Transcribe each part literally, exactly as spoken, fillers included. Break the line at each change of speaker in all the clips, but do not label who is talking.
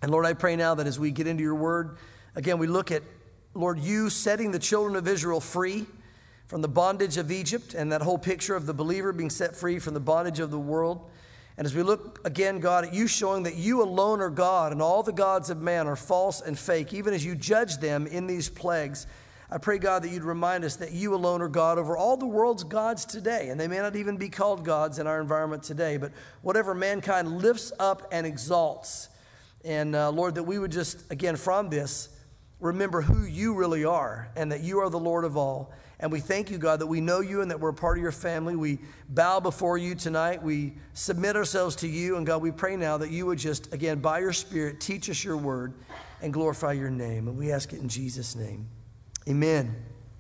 And Lord, I pray now that as we get into your word, again, we look at, Lord, you setting the children of Israel free from the bondage of Egypt, and that whole picture of the believer being set free from the bondage of the world. And as we look again, God, at you showing that you alone are God and all the gods of man are false and fake, even as you judge them in these plagues, I pray, God, that you'd remind us that you alone are God over all the world's gods today. And they may not even be called gods in our environment today, but whatever mankind lifts up and exalts. And uh, Lord, that we would just, again, from this, remember who you really are and that you are the Lord of all. And we thank you, God, that we know you and that we're a part of your family. We bow before you tonight. We submit ourselves to you. And God, we pray now that you would just, again, by your Spirit, teach us your word and glorify your name. And we ask it in Jesus' name. Amen.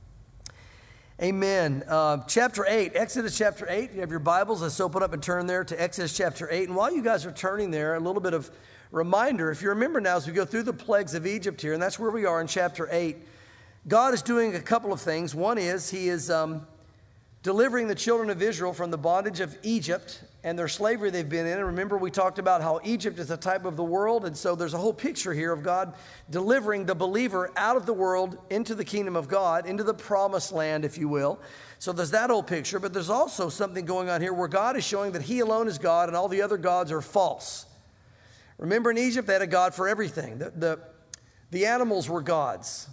Amen. Uh, chapter eight, Exodus chapter eight. You have your Bibles. Let's open up and turn there to Exodus chapter eight. And while you guys are turning there, a little bit of reminder, if you remember now, as we go through the plagues of Egypt here, and that's where we are in chapter eight, God is doing a couple of things. One is he is um, delivering the children of Israel from the bondage of Egypt and their slavery they've been in. And remember, we talked about how Egypt is a type of the world. And so there's a whole picture here of God delivering the believer out of the world into the kingdom of God, into the promised land, if you will. So there's that whole picture. But there's also something going on here where God is showing that he alone is God and all the other gods are false. Remember, in Egypt, they had a god for everything. The, the, the animals were gods.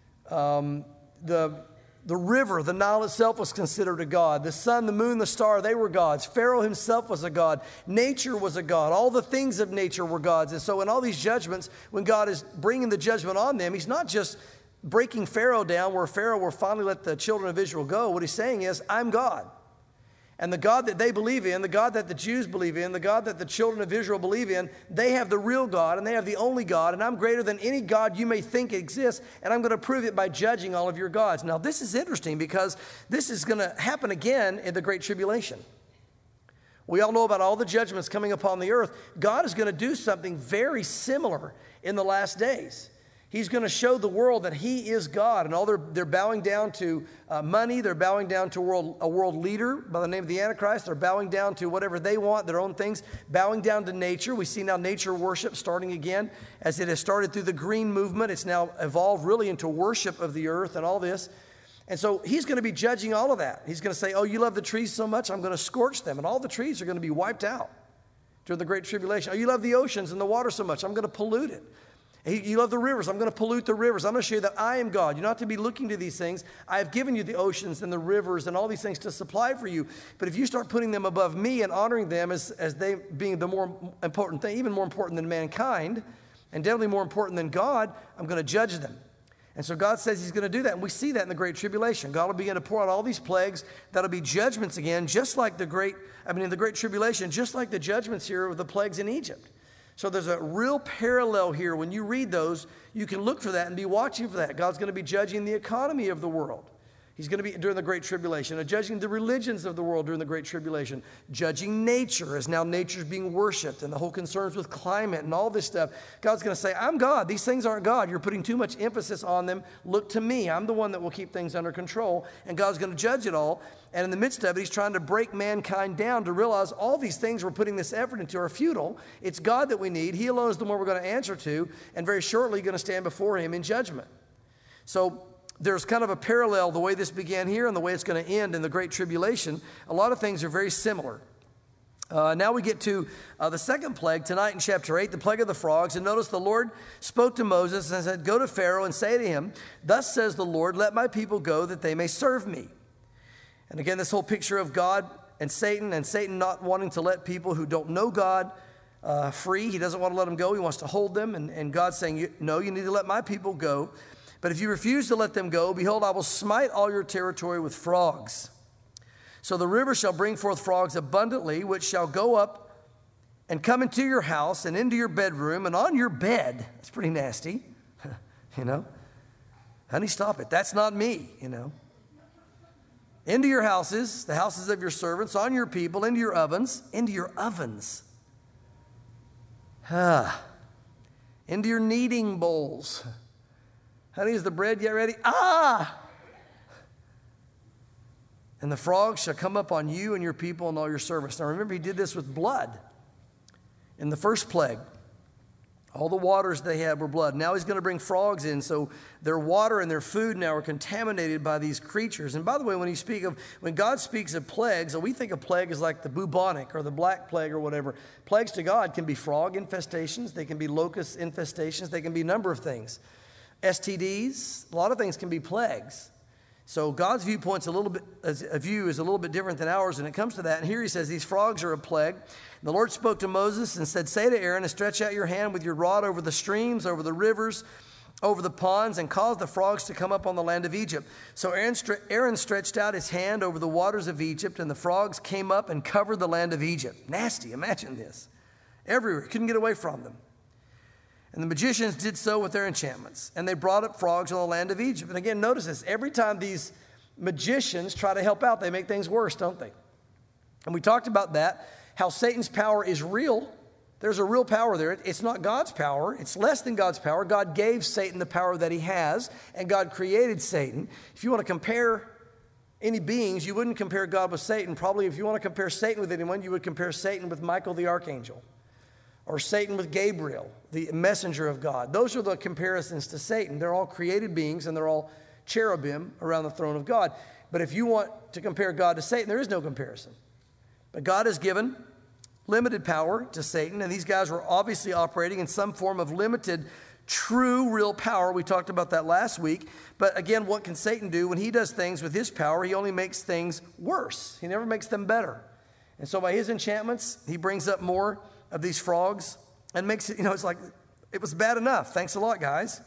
Um, the, the river, the Nile itself was considered a god. The sun, the moon, the star, they were gods. Pharaoh himself was a god. Nature was a god. All the things of nature were gods. And so in all these judgments, when God is bringing the judgment on them, he's not just breaking Pharaoh down where Pharaoh will finally let the children of Israel go. What he's saying is, I'm God. And the God that they believe in, the God that the Jews believe in, the God that the children of Israel believe in, they have the real God and they have the only God. And I'm greater than any God you may think exists. And I'm going to prove it by judging all of your gods. Now, this is interesting because this is going to happen again in the Great Tribulation. We all know about all the judgments coming upon the earth. God is going to do something very similar in the last days. He's going to show the world that he is God, and all they're, they're bowing down to uh, money. They're bowing down to a world, a world leader by the name of the Antichrist. They're bowing down to whatever they want, their own things, bowing down to nature. We see now nature worship starting again as it has started through the green movement. It's now evolved really into worship of the earth and all this. And so he's going to be judging all of that. He's going to say, oh, you love the trees so much, I'm going to scorch them, and all the trees are going to be wiped out during the Great Tribulation. Oh, you love the oceans and the water so much, I'm going to pollute it. You love the rivers. I'm going to pollute the rivers. I'm going to show you that I am God. You're not to be looking to these things. I have given you the oceans and the rivers and all these things to supply for you. But if you start putting them above me and honoring them as, as they being the more important thing, even more important than mankind, and definitely more important than God, I'm going to judge them. And so God says he's going to do that. And we see that in the Great Tribulation. God will begin to pour out all these plagues. That'll be judgments again, just like the Great, I mean, in the Great Tribulation, just like the judgments here with the plagues in Egypt. So there's a real parallel here. When you read those, you can look for that and be watching for that. God's going to be judging the economy of the world. He's going to be, during the Great Tribulation, judging the religions of the world during the Great Tribulation, judging nature as now nature's being worshipped and the whole concerns with climate and all this stuff. God's going to say, I'm God. These things aren't God. You're putting too much emphasis on them. Look to me. I'm the one that will keep things under control. And God's going to judge it all. And in the midst of it, he's trying to break mankind down to realize all these things we're putting this effort into are futile. It's God that we need. He alone is the one we're going to answer to. And very shortly, going to stand before him in judgment. So there's kind of a parallel, the way this began here and the way it's going to end in the Great Tribulation. A lot of things are very similar. Uh, now we get to uh, the second plague tonight in chapter eight, the plague of the frogs. And notice the Lord spoke to Moses and said, go to Pharaoh and say to him, thus says the Lord, let my people go that they may serve me. And again, this whole picture of God and Satan, and Satan not wanting to let people who don't know God uh, free. He doesn't want to let them go. He wants to hold them. And, and God saying, no, you need to let my people go. But if you refuse to let them go, behold, I will smite all your territory with frogs. So the river shall bring forth frogs abundantly, which shall go up and come into your house and into your bedroom and on your bed. That's pretty nasty, you know. Honey, stop it. That's not me, you know. Into your houses, the houses of your servants, on your people, into your ovens, into your ovens. Ah, into your kneading bowls. Honey, is the bread yet ready? Ah! And the frogs shall come up on you and your people and all your servants. Now remember, he did this with blood in the first plague. All the waters they had were blood. Now he's going to bring frogs in, so their water and their food now are contaminated by these creatures. And by the way, when you speak of, when God speaks of plagues, we think of plague as like the bubonic or the black plague or whatever. Plagues to God can be frog infestations, they can be locust infestations, they can be a number of things. S T Ds, a lot of things can be plagues. So God's viewpoint's a little bit, a view is a little bit different than ours when it comes to that. And here he says these frogs are a plague. The Lord spoke to Moses and said, say to Aaron, and stretch out your hand with your rod over the streams, over the rivers, over the ponds, and cause the frogs to come up on the land of Egypt. So Aaron, Aaron stretched out his hand over the waters of Egypt, and the frogs came up and covered the land of Egypt. Nasty, imagine this. Everywhere, couldn't get away from them. And the magicians did so with their enchantments, and they brought up frogs on the land of Egypt. And again, notice this. Every time these magicians try to help out, they make things worse, don't they? And we talked about that, how Satan's power is real. There's a real power there. It's not God's power. It's less than God's power. God gave Satan the power that he has, and God created Satan. If you want to compare any beings, you wouldn't compare God with Satan. Probably if you want to compare Satan with anyone, you would compare Satan with Michael the archangel, or Satan with Gabriel, the messenger of God. Those are the comparisons to Satan. They're all created beings, and they're all cherubim around the throne of God. But if you want to compare God to Satan, there is no comparison. But God has given limited power to Satan, and these guys were obviously operating in some form of limited, true, real power. We talked about that last week. But again, what can Satan do? When he does things with his power, he only makes things worse. He never makes them better. And so by his enchantments, he brings up more of these frogs and makes it, you know, it's like, it was bad enough. Thanks a lot, guys.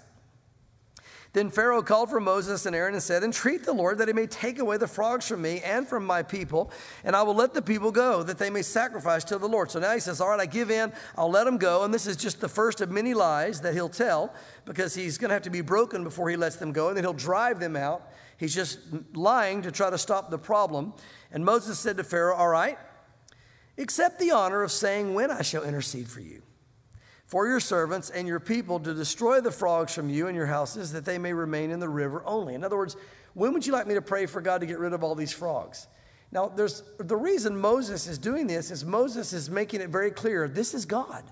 Then Pharaoh called for Moses and Aaron and said, entreat the Lord that he may take away the frogs from me and from my people, and I will let the people go, that they may sacrifice to the Lord. So now he says, all right, I give in, I'll let them go. And this is just the first of many lies that he'll tell, because he's going to have to be broken before he lets them go, and then he'll drive them out. He's just lying to try to stop the problem. And Moses said to Pharaoh, all right, accept the honor of saying when I shall intercede for you, for your servants and your people, to destroy the frogs from you and your houses, that they may remain in the river only. In other words, when would you like me to pray for God to get rid of all these frogs? Now, there's the reason Moses is doing this is Moses is making it very clear, this is God.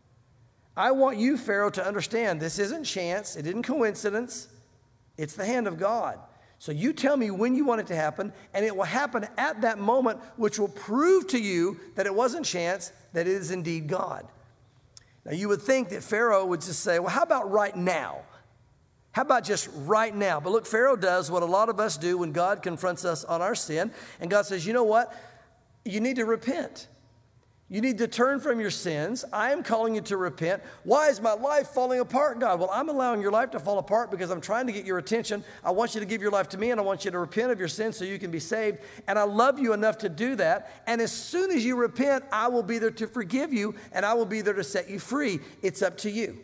I want you, Pharaoh, to understand this isn't chance, it isn't coincidence, it's the hand of God. So you tell me when you want it to happen, and it will happen at that moment, which will prove to you that it wasn't chance, that it is indeed God. Now, you would think that Pharaoh would just say, well, how about right now? How about just right now? But look, Pharaoh does what a lot of us do when God confronts us on our sin, and God says, you know what? You need to repent. You need to turn from your sins. I am calling you to repent. Why is my life falling apart, God? Well, I'm allowing your life to fall apart because I'm trying to get your attention. I want you to give your life to me, and I want you to repent of your sins so you can be saved. And I love you enough to do that. And as soon as you repent, I will be there to forgive you, and I will be there to set you free. It's up to you.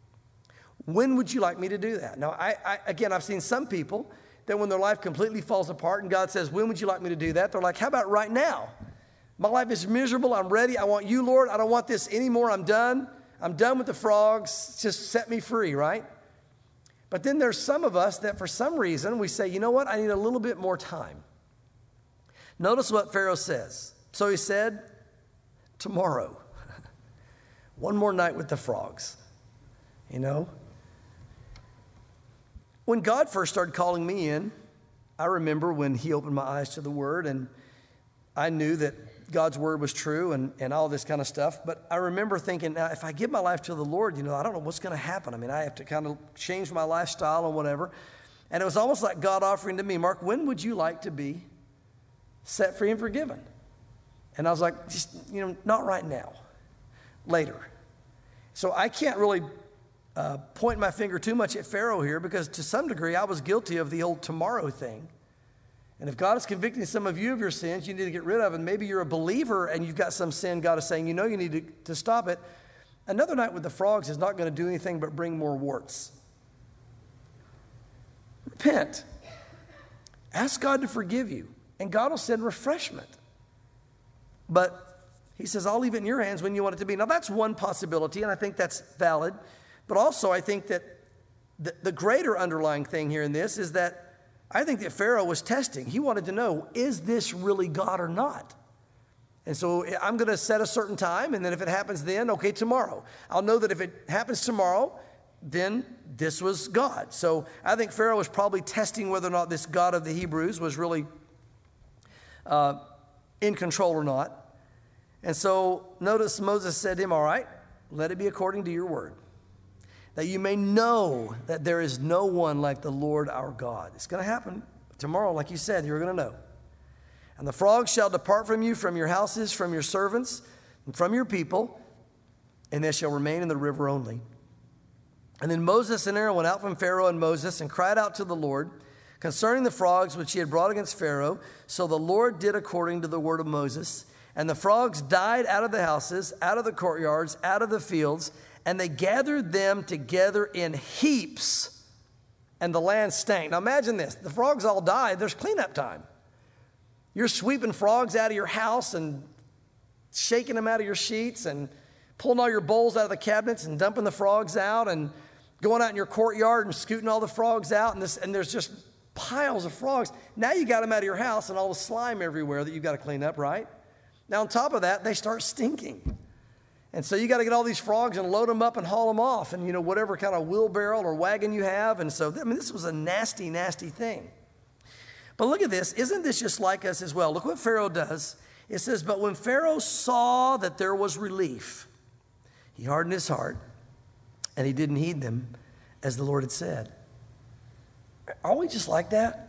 When would you like me to do that? Now, I, I again, I've seen some people that when their life completely falls apart and God says, when would you like me to do that? They're like, how about right now? My life is miserable. I'm ready. I want you, Lord. I don't want this anymore. I'm done. I'm done with the frogs. Just set me free, right? But then there's some of us that for some reason we say, you know what? I need a little bit more time. Notice what Pharaoh says. So he said, tomorrow, one more night with the frogs, you know? When God first started calling me in, I remember when he opened my eyes to the word, and I knew that God's word was true and, and all this kind of stuff. But I remember thinking, now, if I give my life to the Lord, you know, I don't know what's going to happen. I mean, I have to kind of change my lifestyle and whatever. And it was almost like God offering to me, Mark, when would you like to be set free and forgiven? And I was like, just, you know, not right now, later. So I can't really uh, point my finger too much at Pharaoh here, because to some degree I was guilty of the old tomorrow thing. And if God is convicting some of you of your sins, you need to get rid of it. And maybe you're a believer and you've got some sin God is saying, you know you need to, to stop it. Another night with the frogs is not going to do anything but bring more warts. Repent. Ask God to forgive you, and God will send refreshment. But he says, I'll leave it in your hands when you want it to be. Now, that's one possibility, and I think that's valid. But also, I think that the, the greater underlying thing here in this is that I think that Pharaoh was testing. He wanted to know, is this really God or not? And so I'm going to set a certain time, and then if it happens then, okay, tomorrow. I'll know that if it happens tomorrow, then this was God. So I think Pharaoh was probably testing whether or not this God of the Hebrews was really uh, in control or not. And so notice Moses said to him, all right, let it be according to your word, that you may know that there is no one like the Lord our God. It's going to happen tomorrow, like you said, you're going to know. And the frogs shall depart from you, from your houses, from your servants, and from your people, and they shall remain in the river only. And then Moses and Aaron went out from Pharaoh and Moses and cried out to the Lord concerning the frogs which he had brought against Pharaoh. So the Lord did according to the word of Moses. And the frogs died out of the houses, out of the courtyards, out of the fields, and they gathered them together in heaps, and the land stank. Now imagine this. The frogs all died. There's cleanup time. You're sweeping frogs out of your house and shaking them out of your sheets and pulling all your bowls out of the cabinets and dumping the frogs out and going out in your courtyard and scooting all the frogs out. And, this, and there's just piles of frogs. Now you got them out of your house and all the slime everywhere that you've got to clean up, right? Now on top of that, they start stinking. And so you got to get all these frogs and load them up and haul them off and, you know, whatever kind of wheelbarrow or wagon you have. And so, I mean, this was a nasty, nasty thing. But look at this. Isn't this just like us as well? Look what Pharaoh does. It says, but when Pharaoh saw that there was relief, he hardened his heart, and he didn't heed them as the Lord had said. Are we just like that?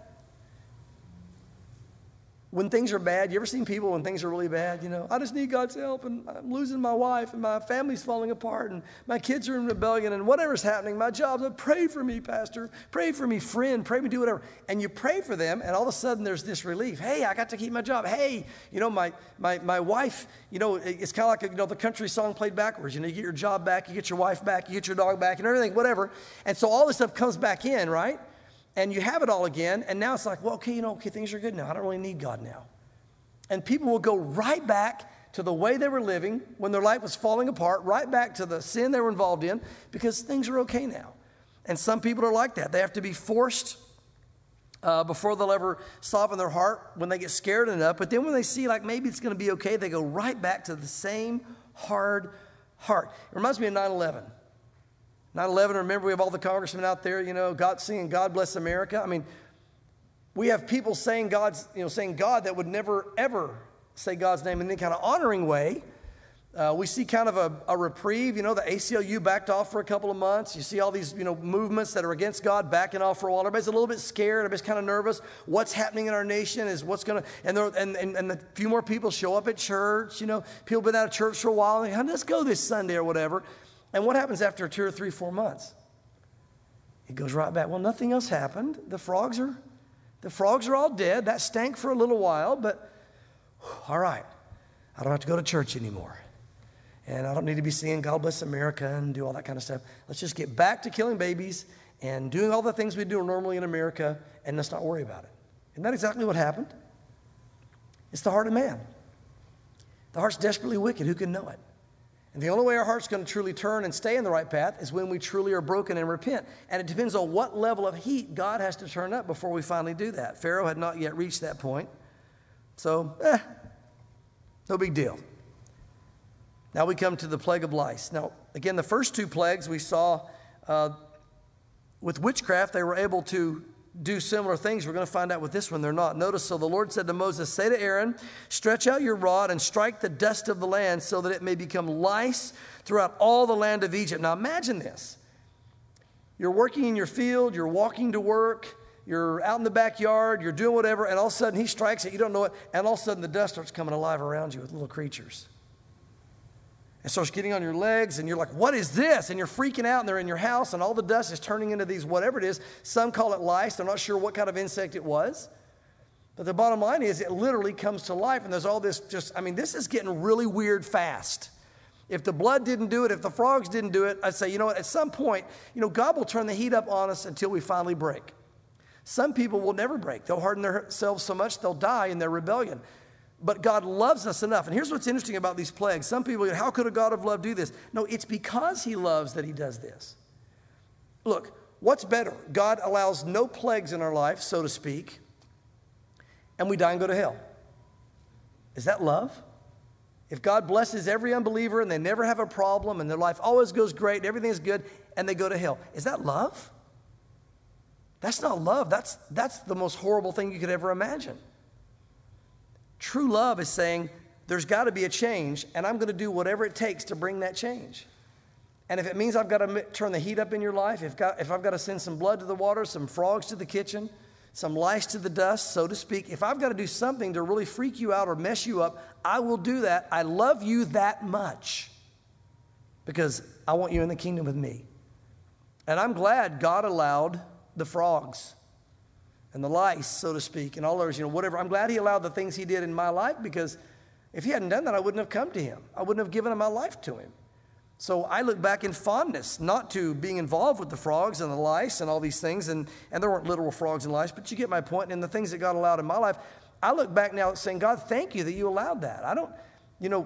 When things are bad, you ever seen people when things are really bad, you know, I just need God's help, and I'm losing my wife, and my family's falling apart, and my kids are in rebellion, and whatever's happening, my job's, pray for me, pastor, pray for me, friend, pray me, do whatever. And you pray for them, and all of a sudden there's this relief. Hey, I got to keep my job. Hey, you know, my my my wife, you know, it's kind of like, a, you know, the country song played backwards. You know, you get your job back, you get your wife back, you get your dog back, and everything, whatever. And so all this stuff comes back in, right? And you have it all again, and now it's like, well, okay, you know, okay, things are good now. I don't really need God now. And people will go right back to the way they were living when their life was falling apart, right back to the sin they were involved in, because things are okay now. And some people are like that. They have to be forced uh, before they'll ever soften their heart when they get scared enough. But then when they see like maybe it's going to be okay, they go right back to the same hard heart. It reminds me of nine eleven. nine eleven, remember we have all the congressmen out there, you know, God singing God Bless America. I mean, we have people saying God's, you know, saying God that would never, ever say God's name in any kind of honoring way. Uh, we see kind of a, a reprieve. You know, the A C L U backed off for a couple of months. You see all these, you know, movements that are against God backing off for a while. Everybody's a little bit scared. Everybody's kind of nervous. What's happening in our nation is what's going to, and, there, and, and, and a few more people show up at church. You know, people have been out of church for a while. And let's go this Sunday or whatever. And what happens after two or three, four months? It goes right back. Well, nothing else happened. The frogs are... The frogs are all dead. That stank for a little while, but all right. I don't have to go to church anymore. And I don't need to be singing God Bless America and do all that kind of stuff. Let's just get back to killing babies and doing all the things we do normally in America, and let's not worry about it. Isn't that exactly what happened? It's the heart of man. The heart's desperately wicked. Who can know it? And the only way our heart's going to truly turn and stay in the right path is when we truly are broken and repent. And it depends on what level of heat God has to turn up before we finally do that. Pharaoh had not yet reached that point. So, eh, no big deal. Now we come to the plague of lice. Now, again, the first two plagues we saw uh, with witchcraft, they were able to do similar things. We're going to find out with this one they're not. Notice, so the Lord said to Moses, say to Aaron, stretch out your rod and strike the dust of the land so that it may become lice throughout all the land of Egypt. Now imagine this. You're working in your field, you're walking to work, you're out in the backyard, you're doing whatever, and all of a sudden he strikes it, you don't know it, and all of a sudden the dust starts coming alive around you with little creatures. It starts getting on your legs, and you're like, what is this? And you're freaking out, and they're in your house, and all the dust is turning into these, whatever it is. Some call it lice. They're not sure what kind of insect it was. But the bottom line is it literally comes to life, and there's all this just, I mean, this is getting really weird fast. If the blood didn't do it, if the frogs didn't do it, I'd say, you know what, at some point, you know, God will turn the heat up on us until we finally break. Some people will never break. They'll harden themselves so much they'll die in their rebellion. But God loves us enough. And here's what's interesting about these plagues. Some people go, how could a God of love do this? No, it's because he loves that he does this. Look, what's better? God allows no plagues in our life, so to speak, and we die and go to hell. Is that love? If God blesses every unbeliever and they never have a problem and their life always goes great and everything's good and they go to hell, is that love? That's not love. That's, that's the most horrible thing you could ever imagine. True love is saying there's got to be a change and I'm going to do whatever it takes to bring that change. And if it means I've got to turn the heat up in your life, if, got, if I've got to send some blood to the water, some frogs to the kitchen, some lice to the dust, so to speak, if I've got to do something to really freak you out or mess you up, I will do that. I love you that much because I want you in the kingdom with me. And I'm glad God allowed the frogs and the lice, so to speak, and all those, you know, whatever. I'm glad he allowed the things he did in my life because if he hadn't done that, I wouldn't have come to him. I wouldn't have given my life to him. So I look back in fondness, not to being involved with the frogs and the lice and all these things, and, and there weren't literal frogs and lice, but you get my point, and the things that God allowed in my life, I look back now saying, God, thank you that you allowed that. I don't, you know,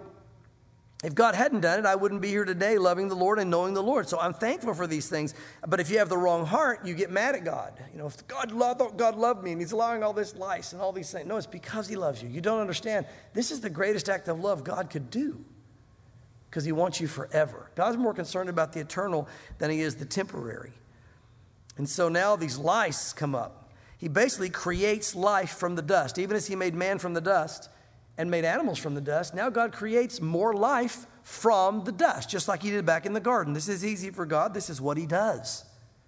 if God hadn't done it, I wouldn't be here today loving the Lord and knowing the Lord. So I'm thankful for these things, but if you have the wrong heart, you get mad at God. You know, if God loved, God loved me, and he's allowing all this lice and all these things. No, it's because he loves you. You don't understand. This is the greatest act of love God could do, because he wants you forever. God's more concerned about the eternal than he is the temporary. And so now these lice come up. He basically creates life from the dust. Even as he made man from the dust and made animals from the dust, now God creates more life from the dust, just like he did back in the garden. This is easy for God. This is what he does.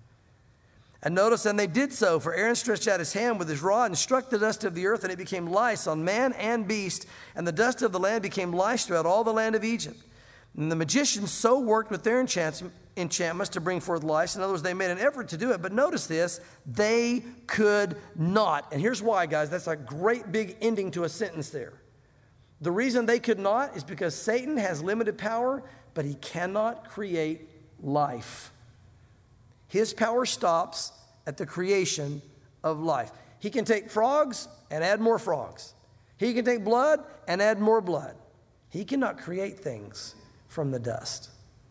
And notice, and they did so, for Aaron stretched out his hand with his rod and struck the dust of the earth, and it became lice on man and beast, and the dust of the land became lice throughout all the land of Egypt. And the magicians so worked with their enchantments to bring forth lice. In other words, they made an effort to do it. But notice this, they could not. And here's why, guys. That's a great big ending to a sentence there. The reason they could not is because Satan has limited power, but he cannot create life. His power stops at the creation of life. He can take frogs and add more frogs. He can take blood and add more blood. He cannot create things from the dust.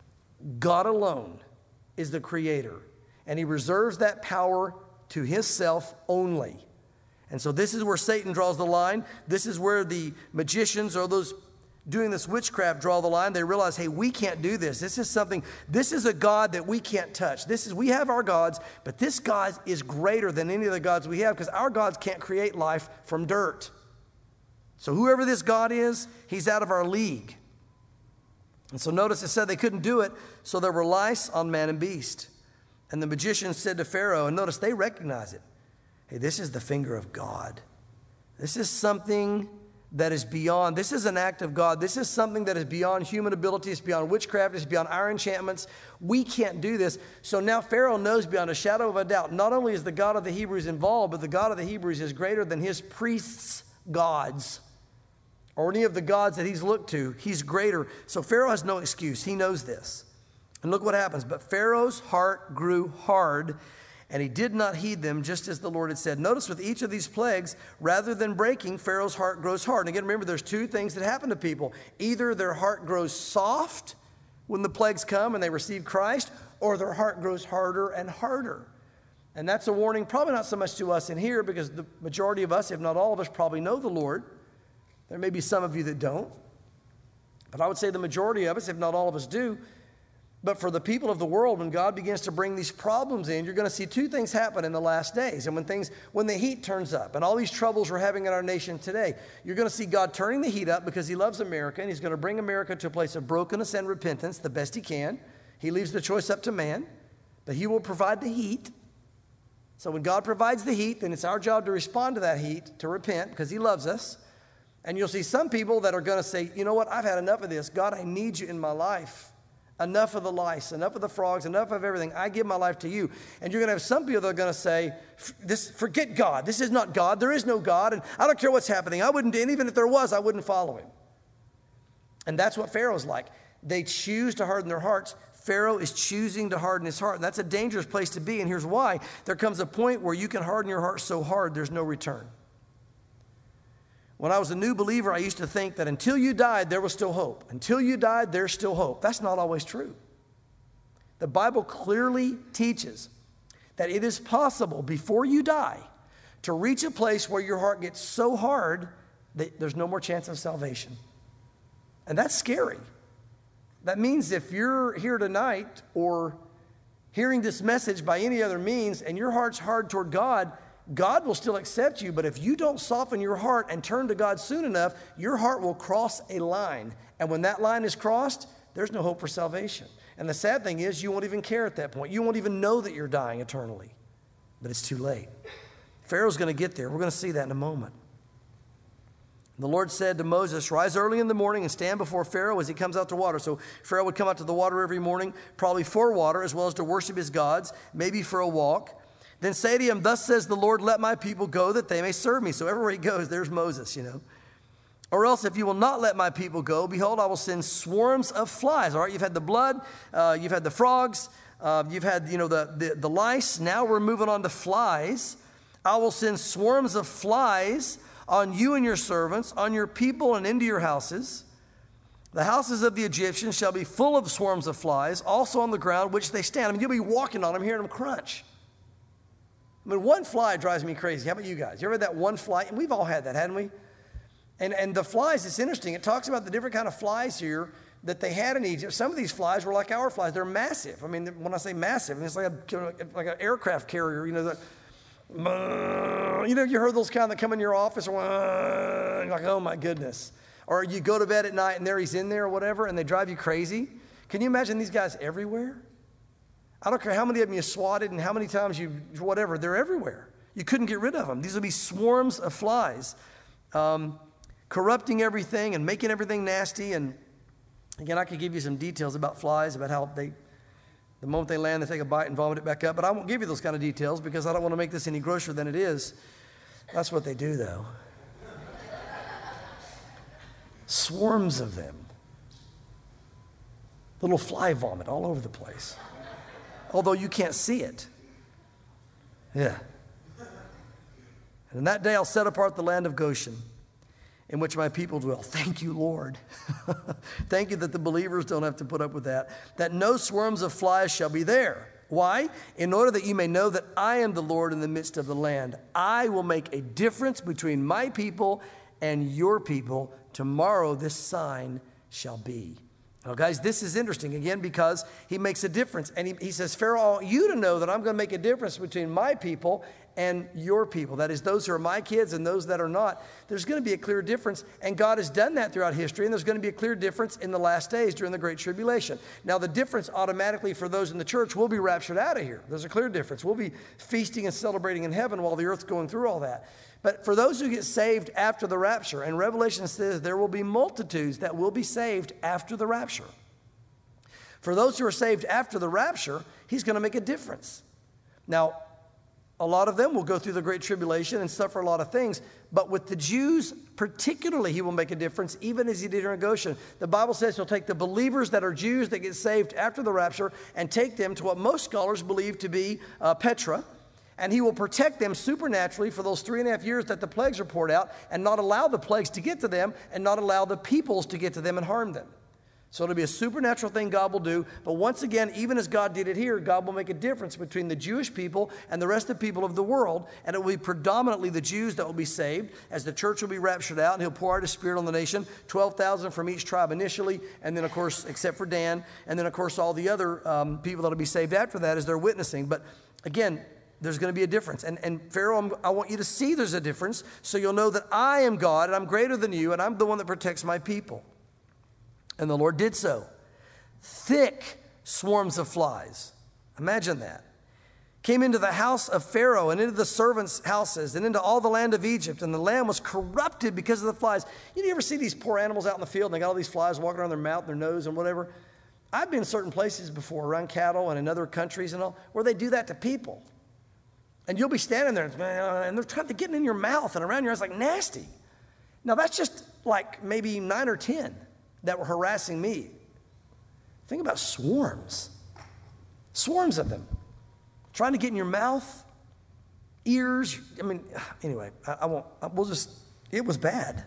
God alone is the creator, and he reserves that power to himself only. And so this is where Satan draws the line. This is where the magicians or those doing this witchcraft draw the line. They realize, hey, we can't do this. This is something, this is a God that we can't touch. This is, we have our gods, but this God is greater than any of the gods we have because our gods can't create life from dirt. So whoever this God is, he's out of our league. And so notice it said they couldn't do it, so there were lice on man and beast. And the magicians said to Pharaoh, and notice they recognize it. Hey, this is the finger of God. This is something that is beyond, this is an act of God. This is something that is beyond human ability. It's beyond witchcraft. It's beyond our enchantments. We can't do this. So now Pharaoh knows beyond a shadow of a doubt, not only is the God of the Hebrews involved, but the God of the Hebrews is greater than his priests' gods, or any of the gods that he's looked to. He's greater. So Pharaoh has no excuse. He knows this. And look what happens. But Pharaoh's heart grew hard, and he did not heed them, just as the Lord had said. Notice with each of these plagues, rather than breaking, Pharaoh's heart grows hard. And again, remember, there's two things that happen to people. Either their heart grows soft when the plagues come and they receive Christ, or their heart grows harder and harder. And that's a warning, probably not so much to us in here, because the majority of us, if not all of us, probably know the Lord. There may be some of you that don't. But I would say the majority of us, if not all of us, do. But for the people of the world, when God begins to bring these problems in, you're going to see two things happen in the last days. And when things, when the heat turns up, and all these troubles we're having in our nation today, you're going to see God turning the heat up because he loves America, and he's going to bring America to a place of brokenness and repentance the best he can. He leaves the choice up to man, but he will provide the heat. So when God provides the heat, then it's our job to respond to that heat, to repent, because he loves us. And you'll see some people that are going to say, you know what, I've had enough of this. God, I need you in my life. Enough of the lice, enough of the frogs, enough of everything. I give my life to you. And you're going to have some people that are going to say, "This, forget God. This is not God. There is no God. And I don't care what's happening. I wouldn't, and even if there was, I wouldn't follow him." And that's what Pharaoh's like. They choose to harden their hearts. Pharaoh is choosing to harden his heart. And that's a dangerous place to be. And here's why. There comes a point where you can harden your heart so hard, there's no return. When I was a new believer, I used to think that until you died, there was still hope. Until you died, there's still hope. That's not always true. The Bible clearly teaches that it is possible before you die to reach a place where your heart gets so hard that there's no more chance of salvation. And that's scary. That means if you're here tonight or hearing this message by any other means and your heart's hard toward God, God will still accept you. But if you don't soften your heart and turn to God soon enough, your heart will cross a line. And when that line is crossed, there's no hope for salvation. And the sad thing is you won't even care at that point. You won't even know that you're dying eternally. But it's too late. Pharaoh's going to get there. We're going to see that in a moment. The Lord said to Moses, rise early in the morning and stand before Pharaoh as he comes out to water. So Pharaoh would come out to the water every morning, probably for water as well as to worship his gods, maybe for a walk. Then say to him, thus says the Lord, let my people go that they may serve me. So everywhere he goes, there's Moses, you know. Or else if you will not let my people go, behold, I will send swarms of flies. All right, you've had the blood, uh, you've had the frogs, uh, you've had, you know, the, the, the lice. Now we're moving on to flies. I will send swarms of flies on you and your servants, on your people and into your houses. The houses of the Egyptians shall be full of swarms of flies, also on the ground which they stand. I mean, you'll be walking on them, hearing them crunch. I mean, one fly drives me crazy. How about you guys? You ever had that one fly? And we've all had that, hadn't we? And, and the flies, it's interesting. It talks about the different kind of flies here that they had in Egypt. Some of these flies were like our flies. They're massive. I mean, when I say massive, I mean, it's like a, like an aircraft carrier, you know, the, you know, you heard those kind that come in your office, or you're like, oh my goodness. Or you go to bed at night and there he's in there or whatever, and they drive you crazy. Can you imagine these guys everywhere? I don't care how many of them you swatted and how many times you, whatever, they're everywhere. You couldn't get rid of them. These would be swarms of flies, um, corrupting everything and making everything nasty. And again, I could give you some details about flies, about how they, the moment they land, they take a bite and vomit it back up. But I won't give you those kind of details because I don't want to make this any grosser than it is. That's what they do, though. Swarms of them. Little fly vomit all over the place. Although you can't see it. Yeah. And in that day I'll set apart the land of Goshen, in which my people dwell. Thank you, Lord. Thank you that the believers don't have to put up with that. That no swarms of flies shall be there. Why? In order that you may know that I am the Lord in the midst of the land. I will make a difference between my people and your people. Tomorrow this sign shall be. Now, guys, this is interesting, again, because he makes a difference. And he, he says, Pharaoh, I want you to know that I'm going to make a difference between my people and your people. That is, those who are my kids and those that are not. There's going to be a clear difference. And God has done that throughout history. And there's going to be a clear difference in the last days during the Great Tribulation. Now, the difference automatically for those in the church will be raptured out of here. There's a clear difference. We'll be feasting and celebrating in heaven while the earth's going through all that. But for those who get saved after the rapture, and Revelation says there will be multitudes that will be saved after the rapture. For those who are saved after the rapture, he's going to make a difference. Now, a lot of them will go through the Great Tribulation and suffer a lot of things. But with the Jews, particularly, he will make a difference, even as he did in Goshen. The Bible says he'll take the believers that are Jews that get saved after the rapture and take them to what most scholars believe to be uh, Petra. And he will protect them supernaturally for those three and a half years that the plagues are poured out and not allow the plagues to get to them and not allow the peoples to get to them and harm them. So it'll be a supernatural thing God will do. But once again, even as God did it here, God will make a difference between the Jewish people and the rest of the people of the world. And it will be predominantly the Jews that will be saved as the church will be raptured out. And he'll pour out his spirit on the nation, twelve thousand from each tribe initially. And then, of course, except for Dan. And then, of course, all the other um, people that will be saved after that as they're witnessing. But again, there's going to be a difference. And, and Pharaoh, I'm, I want you to see there's a difference so you'll know that I am God and I'm greater than you and I'm the one that protects my people. And the Lord did so. Thick swarms of flies. Imagine that. Came into the house of Pharaoh and into the servants' houses and into all the land of Egypt. And the land was corrupted because of the flies. You know, you ever see these poor animals out in the field and they got all these flies walking around their mouth and their nose and whatever? I've been in certain places before, around cattle and in other countries and all, where they do that to people. And you'll be standing there and they're trying to get in your mouth and around your eyes like nasty. Now that's just like maybe nine or ten that were harassing me. Think about swarms. Swarms of them. Trying to get in your mouth, ears. I mean, anyway, I, I won't, I, we'll just, it was bad.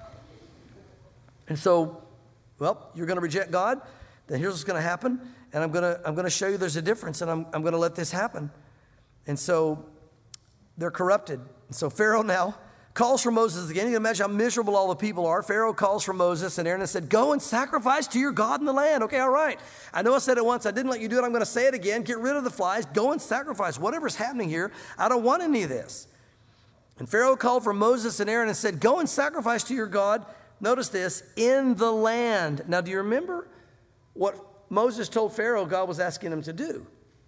And so, well, you're going to reject God, then here's what's going to happen. And I'm going to, I'm going to show you there's a difference and I'm, I'm going to let this happen. And so they're corrupted. And so Pharaoh now calls for Moses again. You can imagine how miserable all the people are. Pharaoh calls for Moses and Aaron and said, go and sacrifice to your God in the land. Okay, all right. I know I said it once. I didn't let you do it. I'm going to say it again. Get rid of the flies. Go and sacrifice. Whatever's happening here, I don't want any of this. And Pharaoh called for Moses and Aaron and said, go and sacrifice to your God. Notice this, in the land. Now, do you remember what Moses told Pharaoh God was asking him to do?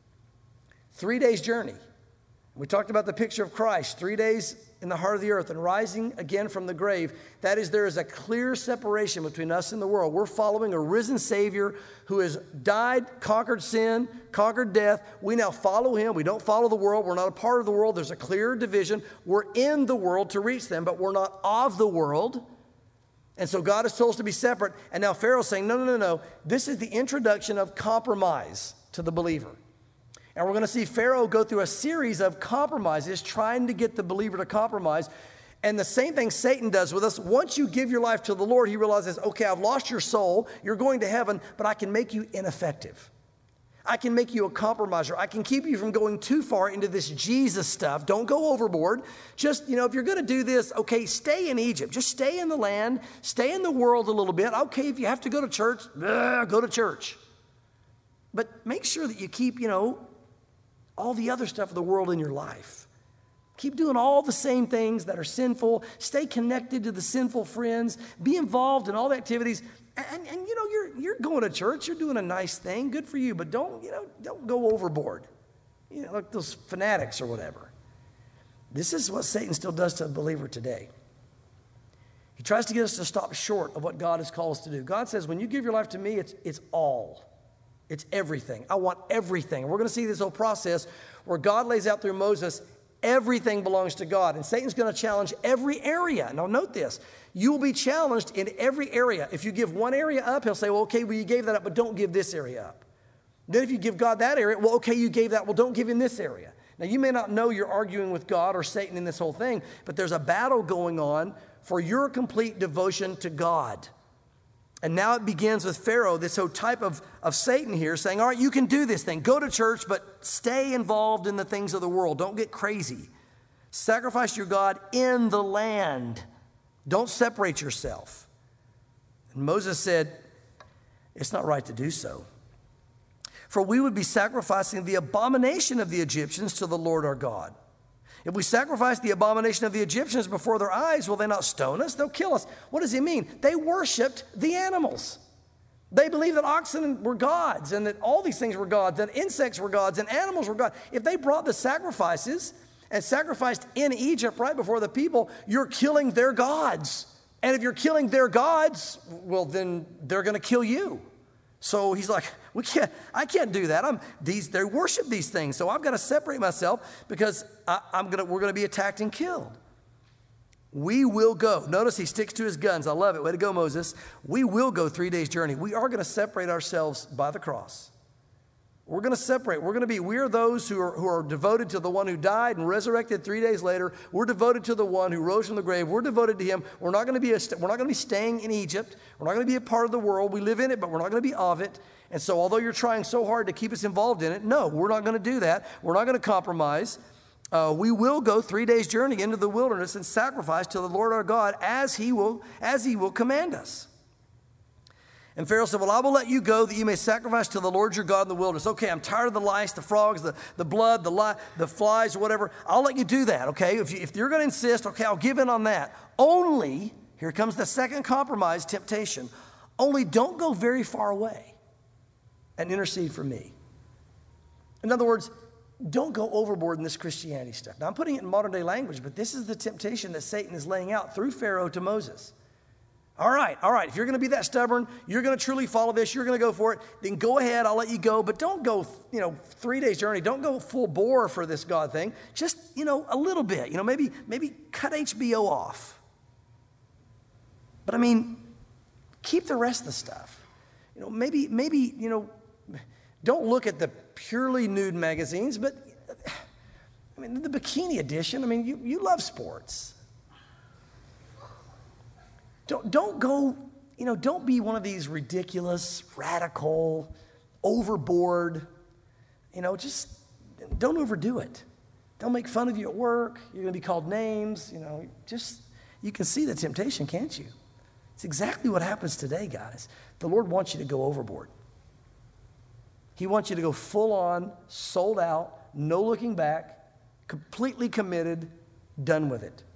Three days journey. We talked about the picture of Christ, three days in the heart of the earth and rising again from the grave. That is, there is a clear separation between us and the world. We're following a risen Savior who has died, conquered sin, conquered death. We now follow him. We don't follow the world. We're not a part of the world. There's a clear division. We're in the world to reach them, but we're not of the world. And so God has told us to be separate. And now Pharaoh's saying, no, no, no, no. This is the introduction of compromise to the believer. And we're going to see Pharaoh go through a series of compromises, trying to get the believer to compromise. And the same thing Satan does with us. Once you give your life to the Lord, he realizes, okay, I've lost your soul. You're going to heaven, but I can make you ineffective. I can make you a compromiser. I can keep you from going too far into this Jesus stuff. Don't go overboard. Just, you know, if you're going to do this, okay, stay in Egypt. Just stay in the land. Stay in the world a little bit. Okay, if you have to go to church, ugh, go to church. But make sure that you keep, you know, all the other stuff of the world in your life. Keep doing all the same things that are sinful. Stay connected to the sinful friends. Be involved in all the activities. And, and you know, you're, you're going to church. You're doing a nice thing. Good for you. But don't, you know, don't go overboard. You know, like those fanatics or whatever. This is what Satan still does to a believer today. He tries to get us to stop short of what God has called us to do. God says, when you give your life to me, it's, it's all. It's everything. I want everything. We're going to see this whole process where God lays out through Moses, everything belongs to God. And Satan's going to challenge every area. Now note this. You will be challenged in every area. If you give one area up, he'll say, well, okay, well, you gave that up, but don't give this area up. Then if you give God that area, well, okay, you gave that, well, don't give him this area. Now you may not know you're arguing with God or Satan in this whole thing, but there's a battle going on for your complete devotion to God. And now it begins with Pharaoh, this whole type of, of Satan here, saying, all right, you can do this thing. Go to church, but stay involved in the things of the world. Don't get crazy. Sacrifice your God in the land. Don't separate yourself. And Moses said, it's not right to do so. For we would be sacrificing the abomination of the Egyptians to the Lord our God. If we sacrifice the abomination of the Egyptians before their eyes, will they not stone us? They'll kill us. What does he mean? They worshiped the animals. They believed that oxen were gods and that all these things were gods, that insects were gods and animals were gods. If they brought the sacrifices and sacrificed in Egypt right before the people, you're killing their gods. And if you're killing their gods, well, then they're going to kill you. So he's like, we can't, I can't do that. I'm these, they worship these things. So I've got to separate myself because I, I'm gonna, we're going to be attacked and killed. We will go. Notice he sticks to his guns. I love it. Way to go, Moses. We will go three days journey. We are going to separate ourselves by the cross. We're going to separate. We're going to be, we are those who are, who are devoted to the one who died and resurrected three days later. We're devoted to the one who rose from the grave. We're devoted to him. We're not going to be, a, we're not going to be staying in Egypt. We're not going to be a part of the world. We live in it, but we're not going to be of it. And so although you're trying so hard to keep us involved in it, no, we're not going to do that. We're not going to compromise. Uh, we will go three days journey into the wilderness and sacrifice to the Lord our God as he will, as he will command us. And Pharaoh said, well, I will let you go that you may sacrifice to the Lord your God in the wilderness. Okay, I'm tired of the lice, the frogs, the, the blood, the, li- the flies, or whatever. I'll let you do that, okay? If, you, if you're going to insist, okay, I'll give in on that. Only, here comes the second compromise, temptation. Only don't go very far away and intercede for me. In other words, don't go overboard in this Christianity stuff. Now, I'm putting it in modern day language, but this is the temptation that Satan is laying out through Pharaoh to Moses. All right, all right, if you're going to be that stubborn, you're going to truly follow this, you're going to go for it, then go ahead, I'll let you go, but don't go, you know, three days journey. Don't go full bore for this God thing. Just, you know, a little bit, you know, maybe, maybe cut H B O off. But I mean, keep the rest of the stuff. You know, maybe, maybe, you know, don't look at the purely nude magazines, but I mean, the bikini edition, I mean, you, you love sports. Don't, don't go, you know, don't be one of these ridiculous, radical, overboard, you know, just don't overdo it. They'll make fun of you at work. You're going to be called names. You know, just, you can see the temptation, can't you? It's exactly what happens today, guys. The Lord wants you to go overboard. He wants you to go full on, sold out, no looking back, completely committed, done with it.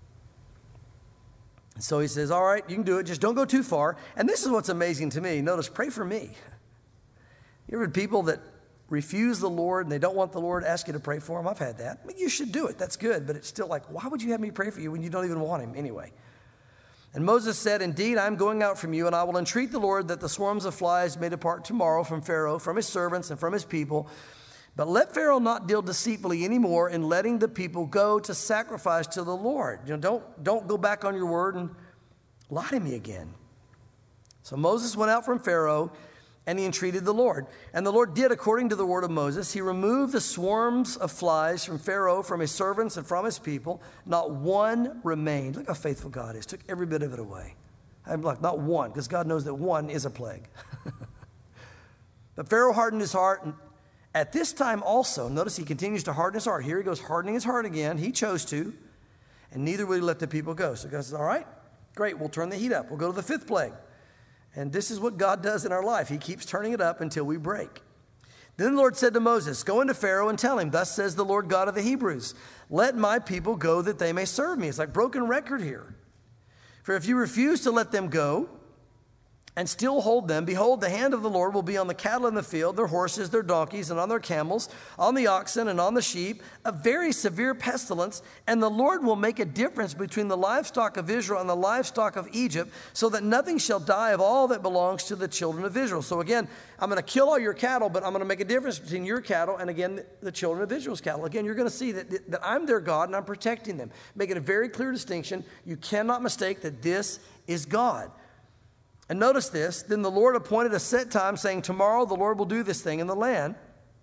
And so he says, all right, you can do it. Just don't go too far. And this is what's amazing to me. Notice, pray for me. You ever had people that refuse the Lord and they don't want the Lord, ask you to pray for them? I've had that. I mean, you should do it. That's good. But it's still like, why would you have me pray for you when you don't even want him anyway? And Moses said, indeed, I'm going out from you, and I will entreat the Lord that the swarms of flies may depart tomorrow from Pharaoh, from his servants, and from his people. But let Pharaoh not deal deceitfully anymore in letting the people go to sacrifice to the Lord. You know, don't, don't go back on your word and lie to me again. So Moses went out from Pharaoh, and he entreated the Lord. And the Lord did according to the word of Moses. He removed the swarms of flies from Pharaoh, from his servants, and from his people. Not one remained. Look how faithful God is. Took every bit of it away. I'm like, not one, because God knows that one is a plague. But Pharaoh hardened his heart. And at this time also, notice he continues to harden his heart. Here he goes hardening his heart again. He chose to. And neither would he let the people go. So God says, all right, great, we'll turn the heat up. We'll go to the fifth plague. And this is what God does in our life. He keeps turning it up until we break. Then the Lord said to Moses, go into Pharaoh and tell him, thus says the Lord God of the Hebrews, let my people go that they may serve me. It's like broken record here. For if you refuse to let them go and still hold them, behold, the hand of the Lord will be on the cattle in the field, their horses, their donkeys, and on their camels, on the oxen and on the sheep, a very severe pestilence, and the Lord will make a difference between the livestock of Israel and the livestock of Egypt, so that nothing shall die of all that belongs to the children of Israel. So again, I'm going to kill all your cattle, but I'm going to make a difference between your cattle and, again, the children of Israel's cattle. Again, you're going to see that, that I'm their God and I'm protecting them. Making a very clear distinction. You cannot mistake that this is God. And notice this, then the Lord appointed a set time, saying, tomorrow the Lord will do this thing in the land.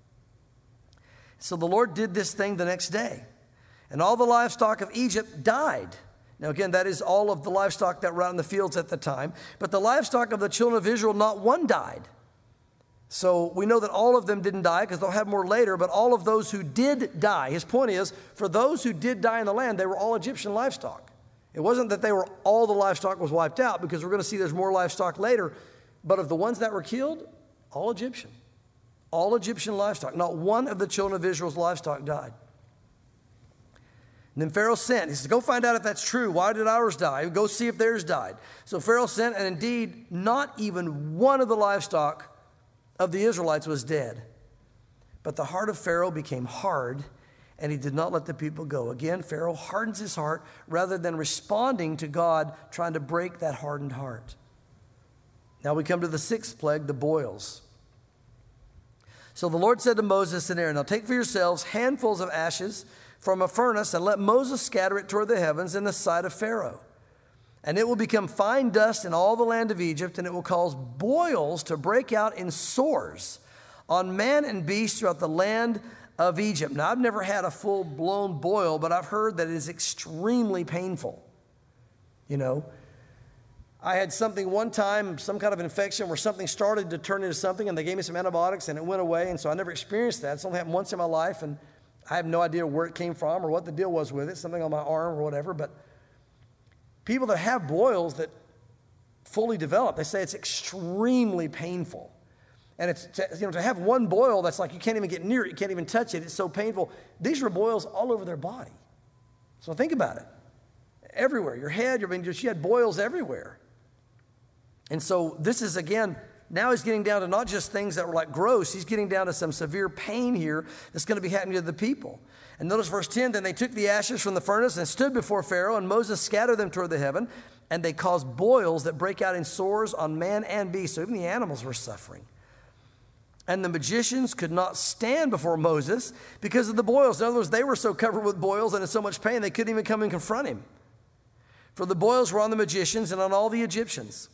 So the Lord did this thing the next day. And all the livestock of Egypt died. Now again, that is all of the livestock that were out in the fields at the time. But the livestock of the children of Israel, not one died. So we know that all of them didn't die, because they'll have more later, but all of those who did die, his point is, for those who did die in the land, they were all Egyptian livestock. It wasn't that they were all the livestock was wiped out, because we're going to see there's more livestock later. But of the ones that were killed, all Egyptian. All Egyptian livestock. Not one of the children of Israel's livestock died. And then Pharaoh sent. He says, go find out if that's true. Why did ours die? Go see if theirs died. So Pharaoh sent, and indeed, not even one of the livestock of the Israelites was dead. But the heart of Pharaoh became hard, and he did not let the people go. Again, Pharaoh hardens his heart rather than responding to God, trying to break that hardened heart. Now we come to the sixth plague, the boils. So the Lord said to Moses and Aaron, now take for yourselves handfuls of ashes from a furnace, and let Moses scatter it toward the heavens in the sight of Pharaoh. And it will become fine dust in all the land of Egypt, and it will cause boils to break out in sores on man and beast throughout the land of Egypt. Now, I've never had a full-blown boil, but I've heard that it is extremely painful. You know, I had something one time, some kind of infection where something started to turn into something, and they gave me some antibiotics, and it went away, and so I never experienced that. It's only happened once in my life, and I have no idea where it came from or what the deal was with it, something on my arm or whatever. But people that have boils that fully develop, they say it's extremely painful. And it's, to, you know, to have one boil that's like you can't even get near it, you can't even touch it, it's so painful. These were boils all over their body. So think about it. Everywhere. Your head, your, I mean, she had boils everywhere. And so this is, again, now he's getting down to not just things that were like gross, he's getting down to some severe pain here that's going to be happening to the people. And notice verse ten, then they took the ashes from the furnace and stood before Pharaoh, and Moses scattered them toward the heaven, and they caused boils that break out in sores on man and beast. So even the animals were suffering. And the magicians could not stand before Moses because of the boils. In other words, they were so covered with boils and in so much pain, they couldn't even come and confront him. For the boils were on the magicians and on all the Egyptians.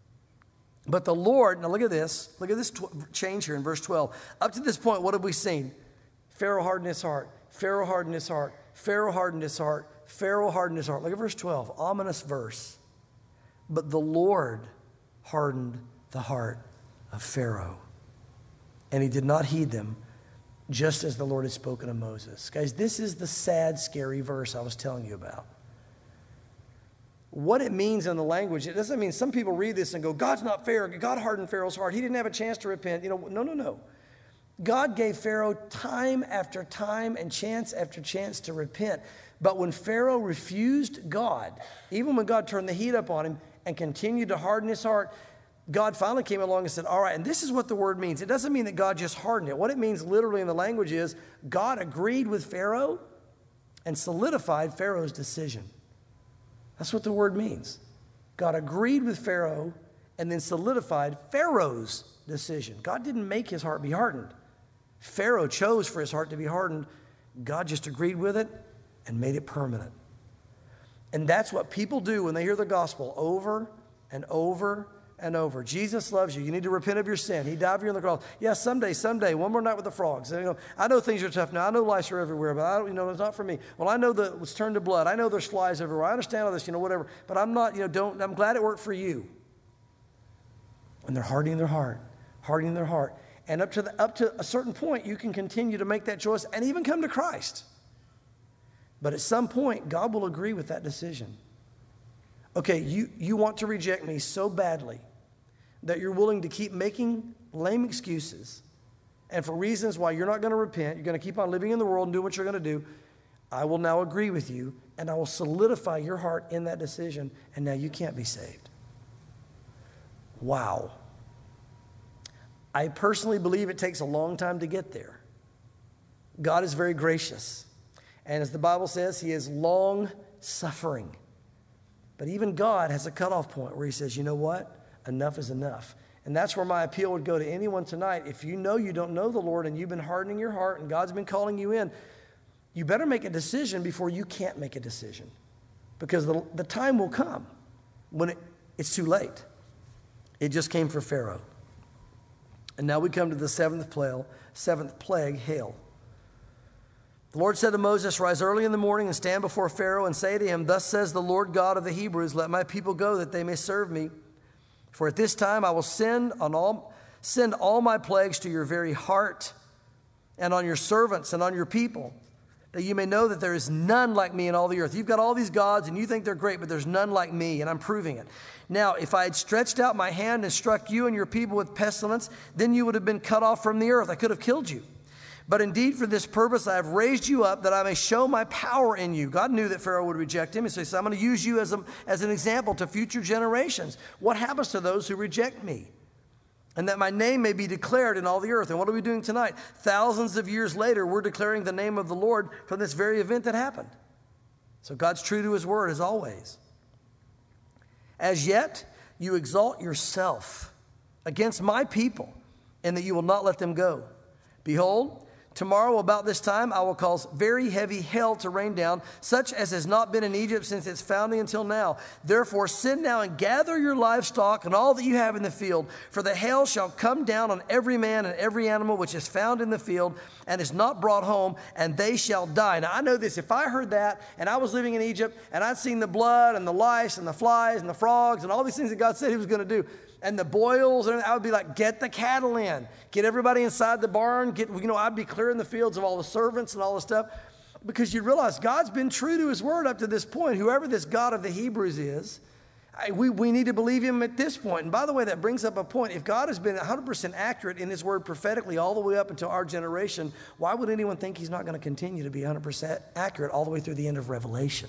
But the Lord, now look at this. Look at this tw- change here in verse twelve. Up to this point, what have we seen? Pharaoh hardened his heart. Pharaoh hardened his heart. Pharaoh hardened his heart. Pharaoh hardened his heart. Look at verse twelve. Ominous verse. But the Lord hardened the heart of Pharaoh, and he did not heed them, just as the Lord had spoken to Moses. Guys, this is the sad, scary verse I was telling you about. What it means in the language, it doesn't mean some people read this and go, God's not fair. God hardened Pharaoh's heart. He didn't have a chance to repent. You know, no, no, no. God gave Pharaoh time after time and chance after chance to repent. But when Pharaoh refused God, even when God turned the heat up on him and continued to harden his heart, God finally came along and said, all right, and this is what the word means. It doesn't mean that God just hardened it. What it means literally in the language is God agreed with Pharaoh and solidified Pharaoh's decision. That's what the word means. God agreed with Pharaoh and then solidified Pharaoh's decision. God didn't make his heart be hardened. Pharaoh chose for his heart to be hardened. God just agreed with it and made it permanent. And that's what people do when they hear the gospel over and over and over. Jesus loves you. You need to repent of your sin. He died for you on the cross. Yeah, someday, someday, one more night with the frogs. And, you know, I know things are tough now. I know lice are everywhere, but I don't, you know, it's not for me. Well, I know that it's turned to blood. I know there's flies everywhere. I understand all this, you know, whatever. But I'm not, you know, don't, I'm glad it worked for you. And they're hardening their heart, hardening their heart. And up to the, up to a certain point, you can continue to make that choice and even come to Christ. But at some point, God will agree with that decision. Okay, you, you want to reject me so badly that you're willing to keep making lame excuses, and for reasons why you're not going to repent, you're going to keep on living in the world and doing what you're going to do. I will now agree with you, and I will solidify your heart in that decision, and now you can't be saved. Wow. I personally believe it takes a long time to get there. God is very gracious, and as the Bible says, he is long-suffering. But even God has a cutoff point where he says, you know what? Enough is enough. And that's where my appeal would go to anyone tonight. If you know you don't know the Lord and you've been hardening your heart and God's been calling you in, you better make a decision before you can't make a decision. Because the, the time will come when it, it's too late. It just came for Pharaoh. And now we come to the seventh plague, seventh plague, hail. The Lord said to Moses, rise early in the morning and stand before Pharaoh and say to him, thus says the Lord God of the Hebrews, let my people go that they may serve me. For at this time I will send on all, send all my plagues to your very heart and on your servants and on your people, that you may know that there is none like me in all the earth. You've got all these gods and you think they're great, but there's none like me, and I'm proving it. Now, if I had stretched out my hand and struck you and your people with pestilence, then you would have been cut off from the earth. I could have killed you. But indeed, for this purpose, I have raised you up that I may show my power in you. God knew that Pharaoh would reject him. So he said, I'm going to use you as, a, as an example to future generations. What happens to those who reject me? And that my name may be declared in all the earth. And what are we doing tonight? Thousands of years later, we're declaring the name of the Lord from this very event that happened. So God's true to his word as always. As yet, you exalt yourself against my people, and that you will not let them go. Behold, tomorrow about this time I will cause very heavy hail to rain down, such as has not been in Egypt since its founding until now. Therefore send now and gather your livestock and all that you have in the field, for the hail shall come down on every man and every animal which is found in the field and is not brought home, and they shall die. Now I know this, if I heard that and I was living in Egypt and I'd seen the blood and the lice and the flies and the frogs and all these things that God said he was going to do, and the boils, and I would be like, get the cattle in. Get everybody inside the barn. Get, you know, I'd be clearing the fields of all the servants and all the stuff. Because you realize God's been true to his word up to this point. Whoever this God of the Hebrews is, I, we, we need to believe him at this point. And by the way, that brings up a point. If God has been one hundred percent accurate in his word prophetically all the way up until our generation, why would anyone think he's not going to continue to be one hundred percent accurate all the way through the end of Revelation?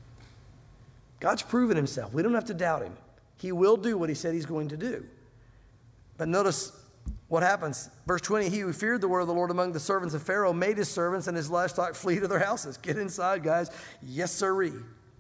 God's proven himself. We don't have to doubt him. He will do what he said he's going to do. But notice what happens. Verse twenty, he who feared the word of the Lord among the servants of Pharaoh made his servants and his livestock flee to their houses. Get inside, guys. Yes, sirree.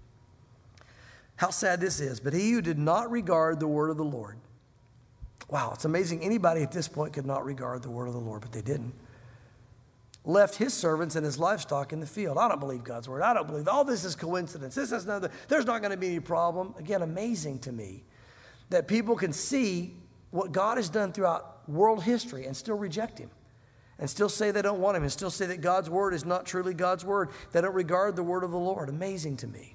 How sad this is. But he who did not regard the word of the Lord. Wow, it's amazing. Anybody at this point could not regard the word of the Lord, but they didn't. Left his servants and his livestock in the field. I don't believe God's word. I don't believe all this is coincidence. This is another. There's not going to be any problem. Again, amazing to me that people can see what God has done throughout world history and still reject him, and still say they don't want him, and still say that God's word is not truly God's word. They don't regard the word of the Lord. Amazing to me.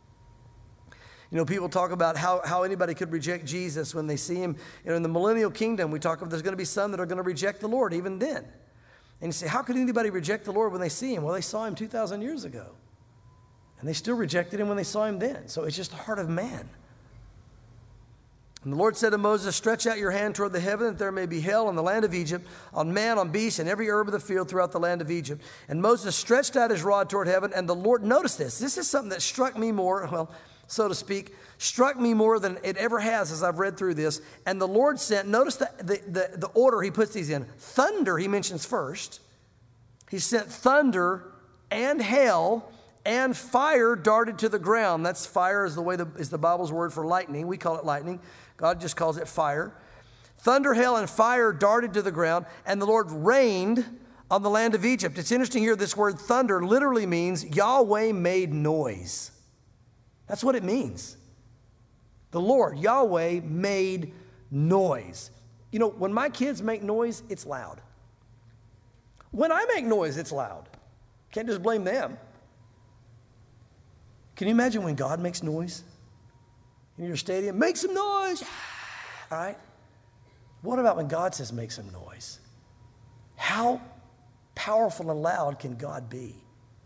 You know, people talk about how, how anybody could reject Jesus when they see him. You know, in the millennial kingdom, we talk about there's going to be some that are going to reject the Lord even then. And you say, how could anybody reject the Lord when they see him? Well, they saw him two thousand years ago. And they still rejected him when they saw him then. So it's just the heart of man. And the Lord said to Moses, stretch out your hand toward the heaven, that there may be hail in the land of Egypt, on man, on beast, and every herb of the field throughout the land of Egypt. And Moses stretched out his rod toward heaven, and the Lord, notice this, this is something that struck me more, well, so to speak, struck me more than it ever has as I've read through this. And the Lord sent, notice the, the, the, the order he puts these in. Thunder, he mentions first. He sent thunder and hail, and fire darted to the ground. That's fire is the way the, is the Bible's word for lightning. We call it lightning. God just calls it fire. Thunder, hail, and fire darted to the ground, and the Lord rained on the land of Egypt. It's interesting here, this word thunder literally means Yahweh made noise. That's what it means. The Lord, Yahweh, made noise. You know, when my kids make noise, it's loud. When I make noise, it's loud. Can't just blame them. Can you imagine when God makes noise in your stadium? Make some noise. All right. What about when God says make some noise? How powerful and loud can God be?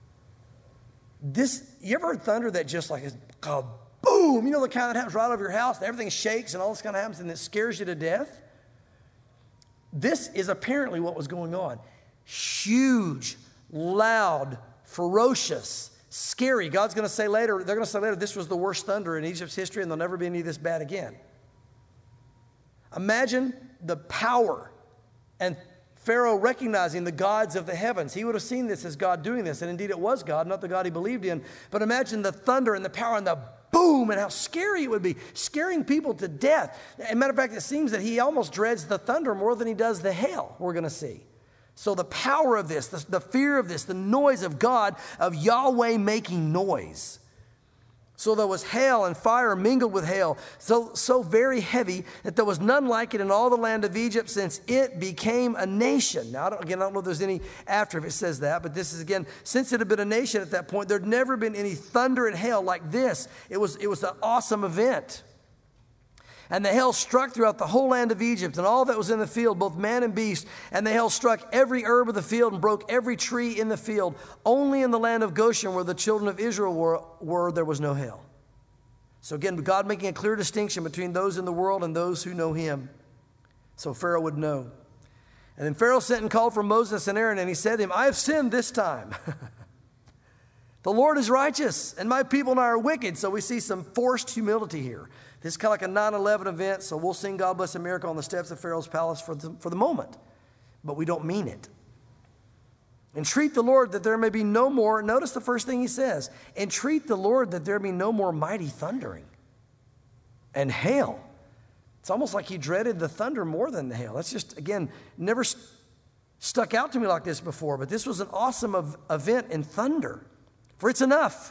This, you ever heard thunder that just like is a boom? You know the kind that happens right over your house, and everything shakes and all this kind of happens and it scares you to death? This is apparently what was going on. Huge, loud, ferocious, scary. God's going to say later, they're going to say later, this was the worst thunder in Egypt's history and there'll never be any this bad again. Imagine the power and Pharaoh recognizing the gods of the heavens. He would have seen this as God doing this, and indeed it was God, not the God he believed in. But imagine the thunder and the power and the boom and how scary it would be, scaring people to death. As a matter of fact, it seems that he almost dreads the thunder more than he does the hail, we're going to see. So the power of this, the, the fear of this, the noise of God, of Yahweh making noise. So there was hail and fire mingled with hail, so, so very heavy that there was none like it in all the land of Egypt since it became a nation. Now, I don't, again, I don't know if there's any after if it says that, but this is, again, since it had been a nation at that point, there'd never been any thunder and hail like this. It was, it was an awesome event. And the hail struck throughout the whole land of Egypt and all that was in the field, both man and beast. And the hail struck every herb of the field and broke every tree in the field. Only in the land of Goshen, where the children of Israel were, were there was no hail. So again, God making a clear distinction between those in the world and those who know him. So Pharaoh would know. And then Pharaoh sent and called for Moses and Aaron, and he said to him, I have sinned this time. The Lord is righteous, and my people and I are wicked. So we see some forced humility here. This is kind of like a nine eleven event, so we'll sing God Bless America on the steps of Pharaoh's palace for the, for the moment. But we don't mean it. Entreat the Lord that there may be no more, notice the first thing he says, entreat the Lord that there be no more mighty thundering and hail. It's almost like he dreaded the thunder more than the hail. That's just, again, never st- stuck out to me like this before, but this was an awesome of, event in thunder. For it's enough.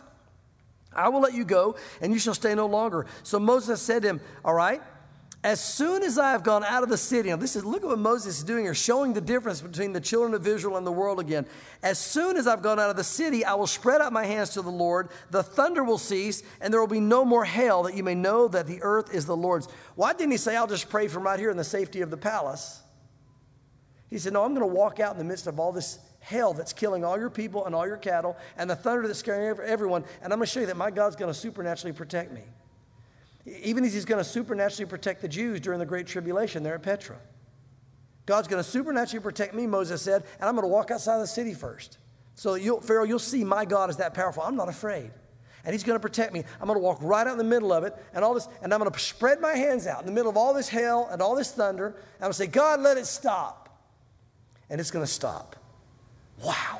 I will let you go, and you shall stay no longer. So Moses said to him, all right, as soon as I have gone out of the city, now this is, look at what Moses is doing here, showing the difference between the children of Israel and the world again. As soon as I've gone out of the city, I will spread out my hands to the Lord. The thunder will cease, and there will be no more hail, that you may know that the earth is the Lord's. Why didn't he say, I'll just pray from right here in the safety of the palace? He said, no, I'm going to walk out in the midst of all this hail that's killing all your people and all your cattle, and the thunder that's scaring everyone, and I'm going to show you that my God's going to supernaturally protect me. Even as he's going to supernaturally protect the Jews during the Great Tribulation there at Petra. God's going to supernaturally protect me, Moses said, and I'm going to walk outside of the city first. So you'll, Pharaoh, you'll see my God is that powerful. I'm not afraid. And he's going to protect me. I'm going to walk right out in the middle of it, and all this, and I'm going to spread my hands out in the middle of all this hail and all this thunder, and I'm going to say, God, let it stop. And it's going to stop. Wow.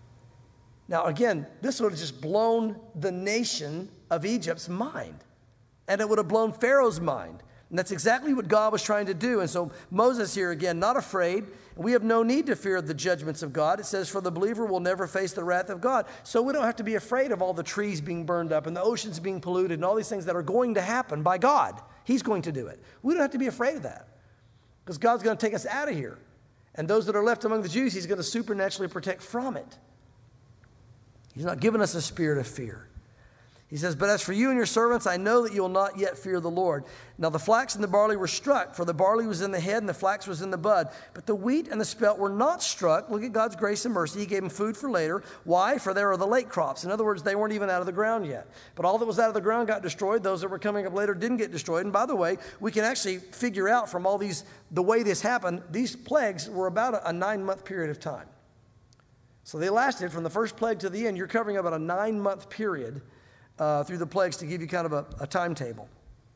Now, again, this would have just blown the nation of Egypt's mind. And it would have blown Pharaoh's mind. And that's exactly what God was trying to do. And so Moses here, again, not afraid. We have no need to fear the judgments of God. It says, for the believer will never face the wrath of God. So we don't have to be afraid of all the trees being burned up and the oceans being polluted and all these things that are going to happen by God. He's going to do it. We don't have to be afraid of that. Because God's going to take us out of here. And those that are left among the Jews, he's going to supernaturally protect from it. He's not given us a spirit of fear. He says, but as for you and your servants, I know that you will not yet fear the Lord. Now the flax and the barley were struck, for the barley was in the head and the flax was in the bud. But the wheat and the spelt were not struck. Look at God's grace and mercy. He gave them food for later. Why? For they were the late crops. In other words, they weren't even out of the ground yet. But all that was out of the ground got destroyed. Those that were coming up later didn't get destroyed. And by the way, we can actually figure out from all these, the way this happened, these plagues were about a, a nine-month period of time. So they lasted from the first plague to the end. You're covering about a nine-month period Uh, through the plagues to give you kind of a, a timetable.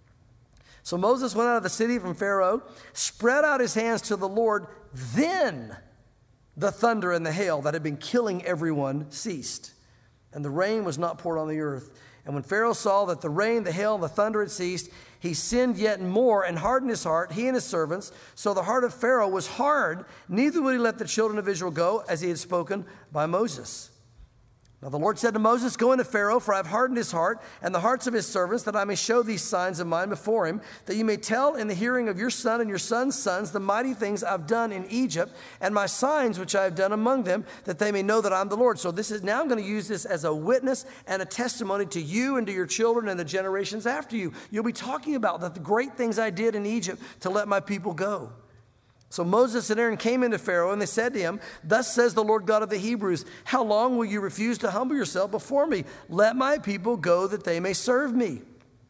So Moses went out of the city from Pharaoh, spread out his hands to the Lord. Then the thunder and the hail that had been killing everyone ceased, and the rain was not poured on the earth. And when Pharaoh saw that the rain, the hail, and the thunder had ceased, he sinned yet more and hardened his heart, he and his servants. So the heart of Pharaoh was hard, neither would he let the children of Israel go, as he had spoken by Moses. Now the Lord said to Moses, go into Pharaoh, for I have hardened his heart and the hearts of his servants, that I may show these signs of mine before him, that you may tell in the hearing of your son and your son's sons the mighty things I've done in Egypt, and my signs which I have done among them, that they may know that I'm the Lord. So this is now I'm going to use this as a witness and a testimony to you and to your children and the generations after you. You'll be talking about that the great things I did in Egypt to let my people go. So Moses and Aaron came into Pharaoh, and they said to him, thus says the Lord God of the Hebrews, how long will you refuse to humble yourself before me? Let my people go that they may serve me.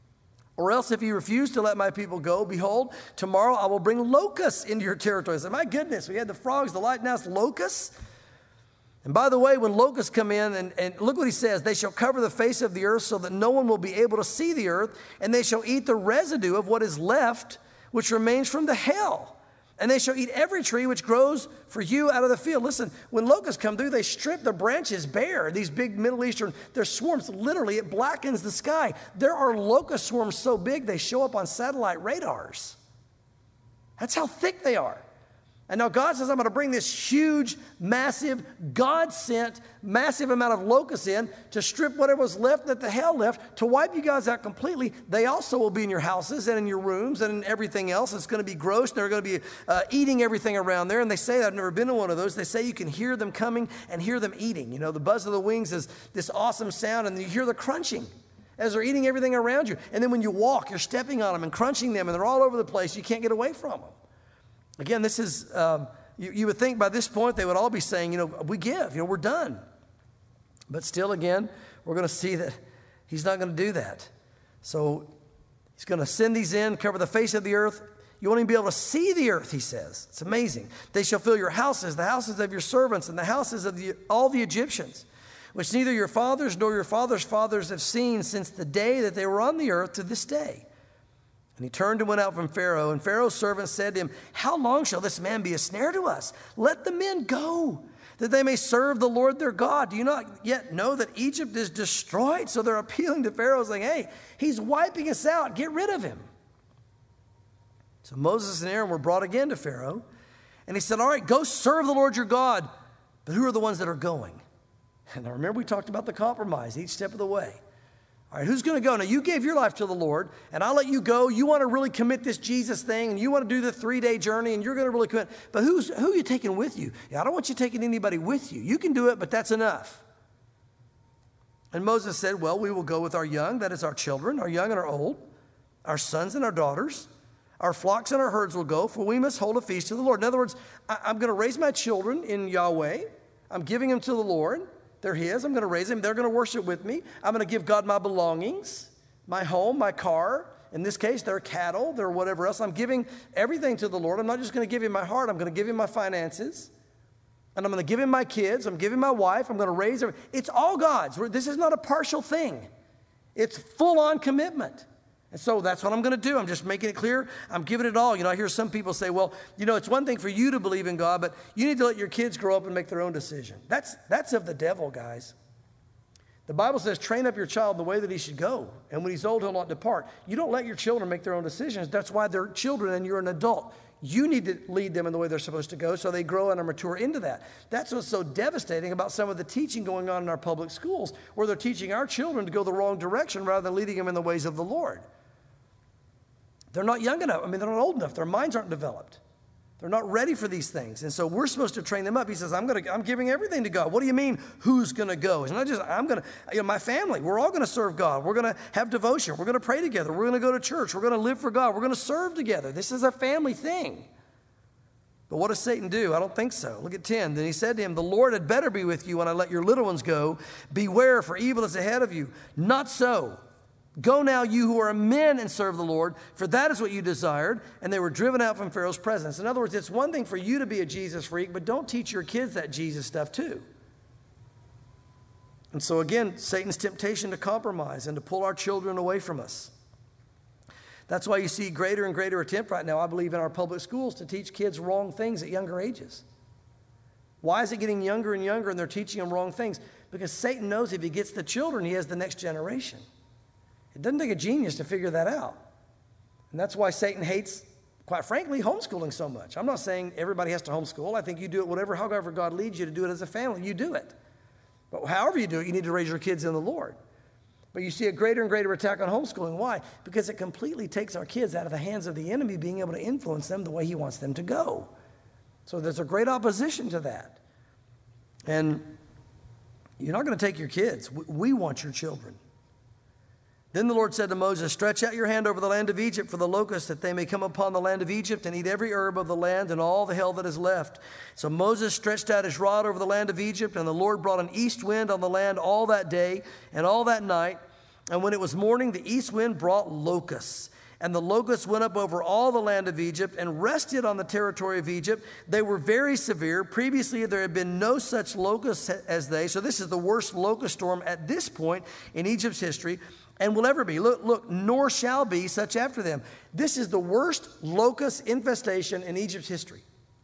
Or else if you refuse to let my people go, behold, tomorrow I will bring locusts into your territory. I said, my goodness, we had the frogs, the light, now it's locusts. And by the way, when locusts come in, and, and look what he says, they shall cover the face of the earth so that no one will be able to see the earth, and they shall eat the residue of what is left, which remains from the hail. And they shall eat every tree which grows for you out of the field. Listen, when locusts come through, they strip the branches bare. These big Middle Eastern, their swarms, literally, it blackens the sky. There are locust swarms so big, they show up on satellite radars. That's how thick they are. And now God says, I'm going to bring this huge, massive, God-sent, massive amount of locusts in to strip whatever was left that the hail left, to wipe you guys out completely. They also will be in your houses and in your rooms and in everything else. It's going to be gross. They're going to be uh, eating everything around there. And they say, I've never been to one of those, they say you can hear them coming and hear them eating. You know, the buzz of the wings is this awesome sound, and you hear the crunching as they're eating everything around you. And then when you walk, you're stepping on them and crunching them, and they're all over the place. You can't get away from them. Again, this is, um, you, you would think by this point they would all be saying, you know, we give, you know, we're done. But still, again, we're going to see that he's not going to do that. So he's going to send these in, cover the face of the earth. You won't even be able to see the earth, he says. It's amazing. They shall fill your houses, the houses of your servants, and the houses of the, all the Egyptians, which neither your fathers nor your fathers' fathers have seen since the day that they were on the earth to this day. And he turned and went out from Pharaoh, and Pharaoh's servants said to him, how long shall this man be a snare to us? Let the men go, that they may serve the Lord their God. Do you not yet know that Egypt is destroyed? So they're appealing to Pharaoh, saying, hey, he's wiping us out. Get rid of him. So Moses and Aaron were brought again to Pharaoh, and he said, all right, go serve the Lord your God. But who are the ones that are going? And now remember, we talked about the compromise each step of the way. All right, who's going to go? Now, you gave your life to the Lord, and I'll let you go. You want to really commit this Jesus thing, and you want to do the three-day journey, and you're going to really commit. But who's, who are you taking with you? Yeah, I don't want you taking anybody with you. You can do it, but that's enough. And Moses said, well, we will go with our young, that is our children, our young and our old, our sons and our daughters. Our flocks and our herds will go, for we must hold a feast to the Lord. In other words, I, I'm going to raise my children in Yahweh. I'm giving them to the Lord. They're his. I'm going to raise them. They're going to worship with me. I'm going to give God my belongings, my home, my car. In this case, their cattle, their whatever else. I'm giving everything to the Lord. I'm not just going to give him my heart. I'm going to give him my finances. And I'm going to give him my kids. I'm giving my wife. I'm going to raise them. It's all God's. This is not a partial thing. It's full-on commitment. And so that's what I'm going to do. I'm just making it clear. I'm giving it all. You know, I hear some people say, well, you know, it's one thing for you to believe in God, but you need to let your kids grow up and make their own decision. That's, that's of the devil, guys. The Bible says, train up your child in the way that he should go. And when he's old, he'll not depart. You don't let your children make their own decisions. That's why they're children and you're an adult. You need to lead them in the way they're supposed to go so they grow and are mature into that. That's what's so devastating about some of the teaching going on in our public schools, where they're teaching our children to go the wrong direction rather than leading them in the ways of the Lord. They're not young enough. I mean, they're not old enough. Their minds aren't developed. They're not ready for these things. And so we're supposed to train them up. He says, I'm going to, I'm giving everything to God. What do you mean, who's going to go? It's not just, I'm going to, you know, my family, we're all going to serve God. We're going to have devotion. We're going to pray together. We're going to go to church. We're going to live for God. We're going to serve together. This is a family thing. But what does Satan do? I don't think so. Look at ten. Then he said to him, the Lord had better be with you when I let your little ones go. Beware, for evil is ahead of you. Not so. Go now, you who are men, and serve the Lord, for that is what you desired. And they were driven out from Pharaoh's presence. In other words, it's one thing for you to be a Jesus freak, but don't teach your kids that Jesus stuff too. And so again, Satan's temptation to compromise and to pull our children away from us. That's why you see greater and greater attempt right now, I believe, in our public schools to teach kids wrong things at younger ages. Why is it getting younger and younger and they're teaching them wrong things? Because Satan knows if he gets the children, he has the next generation. It doesn't take a genius to figure that out. And that's why Satan hates, quite frankly, homeschooling so much. I'm not saying everybody has to homeschool. I think you do it whatever, however God leads you to do it as a family, you do it. But however you do it, you need to raise your kids in the Lord. But you see a greater and greater attack on homeschooling. Why? Because it completely takes our kids out of the hands of the enemy being able to influence them the way he wants them to go. So there's a great opposition to that. And you're not going to take your kids. We want your children. Then the Lord said to Moses, stretch out your hand over the land of Egypt for the locusts, that they may come upon the land of Egypt and eat every herb of the land and all the hail that is left. So Moses stretched out his rod over the land of Egypt, and the Lord brought an east wind on the land all that day and all that night. And when it was morning, the east wind brought locusts. And the locusts went up over all the land of Egypt and rested on the territory of Egypt. They were very severe. Previously, there had been no such locusts as they. So this is the worst locust storm at this point in Egypt's history, and will ever be. Look, look, nor shall be such after them. This is the worst locust infestation in Egypt's history.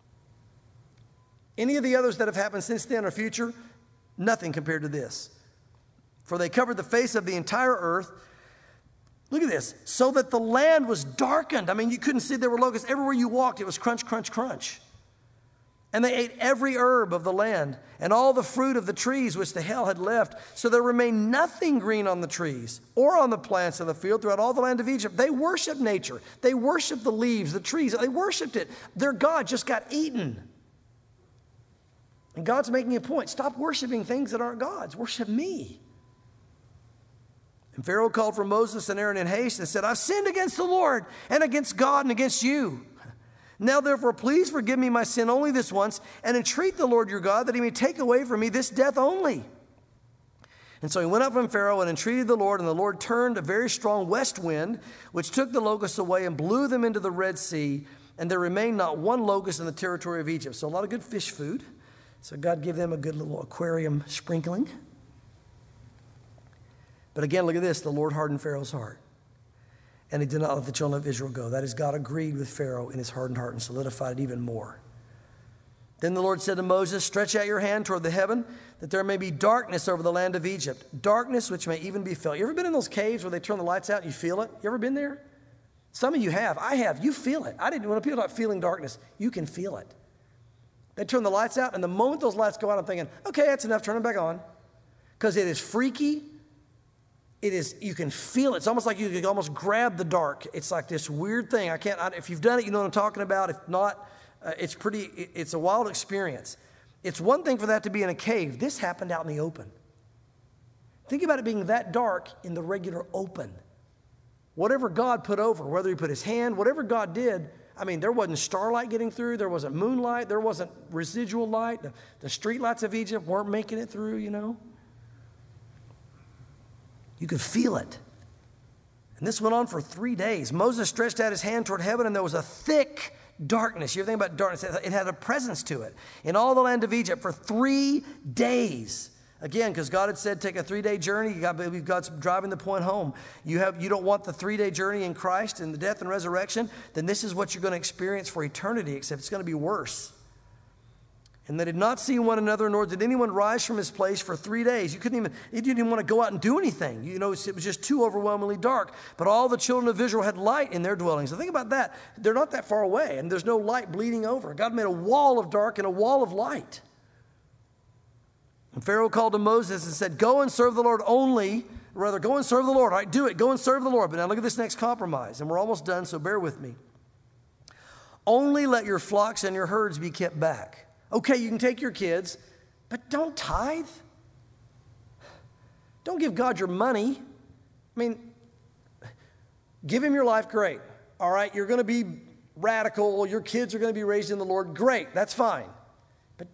Any of the others that have happened since then or future, nothing compared to this. For they covered the face of the entire earth. Look at this. So that the land was darkened. I mean, you couldn't see there were locusts. Everywhere you walked, it was crunch, crunch, crunch. And they ate every herb of the land and all the fruit of the trees which the hail had left. So there remained nothing green on the trees or on the plants of the field throughout all the land of Egypt. They worshiped nature. They worshiped the leaves, the trees. They worshiped it. Their God just got eaten. And God's making a point. Stop worshiping things that aren't God's. Worship me. And Pharaoh called for Moses and Aaron in haste and said, I've sinned against the Lord and against God and against you. Now, therefore, please forgive me my sin only this once, and entreat the Lord your God that he may take away from me this death only. And so he went up from Pharaoh and entreated the Lord, and the Lord turned a very strong west wind, which took the locusts away and blew them into the Red Sea, and there remained not one locust in the territory of Egypt. So a lot of good fish food. So God gave them a good little aquarium sprinkling. But again, look at this. The Lord hardened Pharaoh's heart, and he did not let the children of Israel go. That is, God agreed with Pharaoh in his hardened heart and solidified it even more. Then the Lord said to Moses, stretch out your hand toward the heaven, that there may be darkness over the land of Egypt, darkness which may even be felt. You ever been in those caves where they turn the lights out and you feel it? You ever been there? Some of you have. I have. You feel it. I didn't, when people talk about feeling darkness, you can feel it. They turn the lights out, and the moment those lights go out, I'm thinking, okay, that's enough, turn them back on. Because it is freaky. It is, you can feel it. It's almost like you can almost grab the dark. It's like this weird thing. I can't, I, if you've done it, you know what I'm talking about. If not, uh, it's pretty, it, it's a wild experience. It's one thing for that to be in a cave. This happened out in the open. Think about it being that dark in the regular open. Whatever God put over, whether he put his hand, whatever God did, I mean, there wasn't starlight getting through. There wasn't moonlight. There wasn't residual light. The, the street lights of Egypt weren't making it through, you know. You could feel it. And this went on for three days. Moses stretched out his hand toward heaven, and there was a thick darkness. You ever think about darkness? It had a presence to it. In all the land of Egypt for three days. Again, because God had said, take a three-day journey. You got, God's driving the point home. You, have, you don't want the three-day journey in Christ and the death and resurrection, then this is what you're going to experience for eternity, except it's going to be worse. And they did not see one another, nor did anyone rise from his place for three days. You couldn't even, you didn't even want to go out and do anything. You know, it was just too overwhelmingly dark. But all the children of Israel had light in their dwellings. So think about that. They're not that far away, and there's no light bleeding over. God made a wall of dark and a wall of light. And Pharaoh called to Moses and said, go and serve the Lord only. Rather, go and serve the Lord. All right, do it. Go and serve the Lord. But now look at this next compromise. And we're almost done, so bear with me. Only let your flocks and your herds be kept back. Okay, you can take your kids, but don't tithe. Don't give God your money. I mean, give him your life, great. All right, you're going to be radical. Your kids are going to be raised in the Lord, great. That's fine. But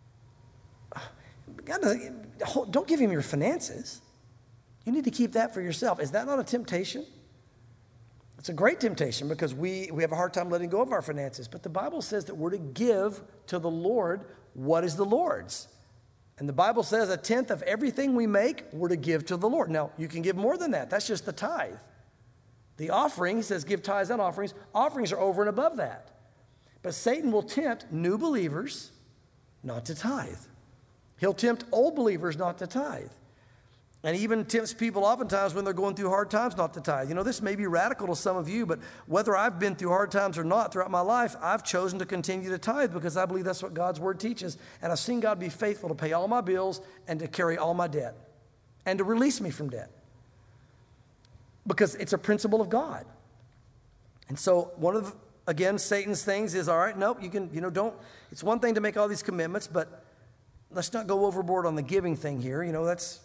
God, don't give him your finances. You need to keep that for yourself. Is that not a temptation? It's a great temptation because we, we have a hard time letting go of our finances. But the Bible says that we're to give to the Lord what is the Lord's. And the Bible says a tenth of everything we make, we're to give to the Lord. Now, you can give more than that. That's just the tithe. The offering, he says, give tithes and offerings. Offerings are over and above that. But Satan will tempt new believers not to tithe. He'll tempt old believers not to tithe. And he even tempts people oftentimes when they're going through hard times not to tithe. You know, this may be radical to some of you, but whether I've been through hard times or not throughout my life, I've chosen to continue to tithe because I believe that's what God's word teaches. And I've seen God be faithful to pay all my bills and to carry all my debt and to release me from debt because it's a principle of God. And so one of, the, again, Satan's things is, all right, nope, you can, you know, don't, it's one thing to make all these commitments, but let's not go overboard on the giving thing here. You know, that's,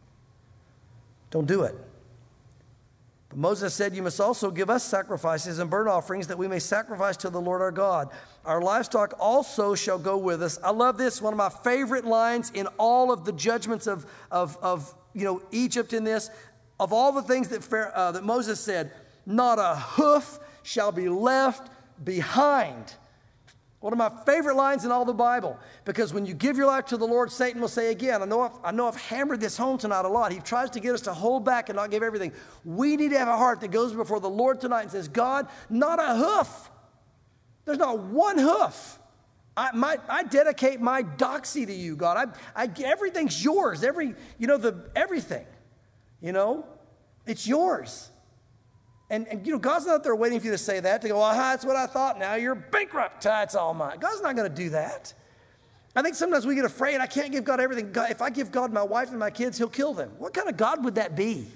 don't do it. But Moses said, you must also give us sacrifices and burnt offerings that we may sacrifice to the Lord our God. Our livestock also shall go with us. I love this. One of my favorite lines in all of the judgments of, of, of you know, Egypt in this. Of all the things that, uh, that Moses said, not a hoof shall be left behind. One of my favorite lines in all the Bible, because when you give your life to the Lord, Satan will say again, I know I've, I know I've hammered this home tonight a lot. He tries to get us to hold back and not give everything. We need to have a heart that goes before the Lord tonight and says, God, not a hoof. There's not one hoof. I, my, I dedicate my doxy to you, God. I, I, everything's yours. Every, you know, the everything, you know, it's yours. And, and, you know, God's not there waiting for you to say that, to go, well, that's what I thought. Now you're bankrupt. That's all mine. God's not going to do that. I think sometimes we get afraid, I can't give God everything. God, if I give God my wife and my kids, he'll kill them. What kind of God would that be?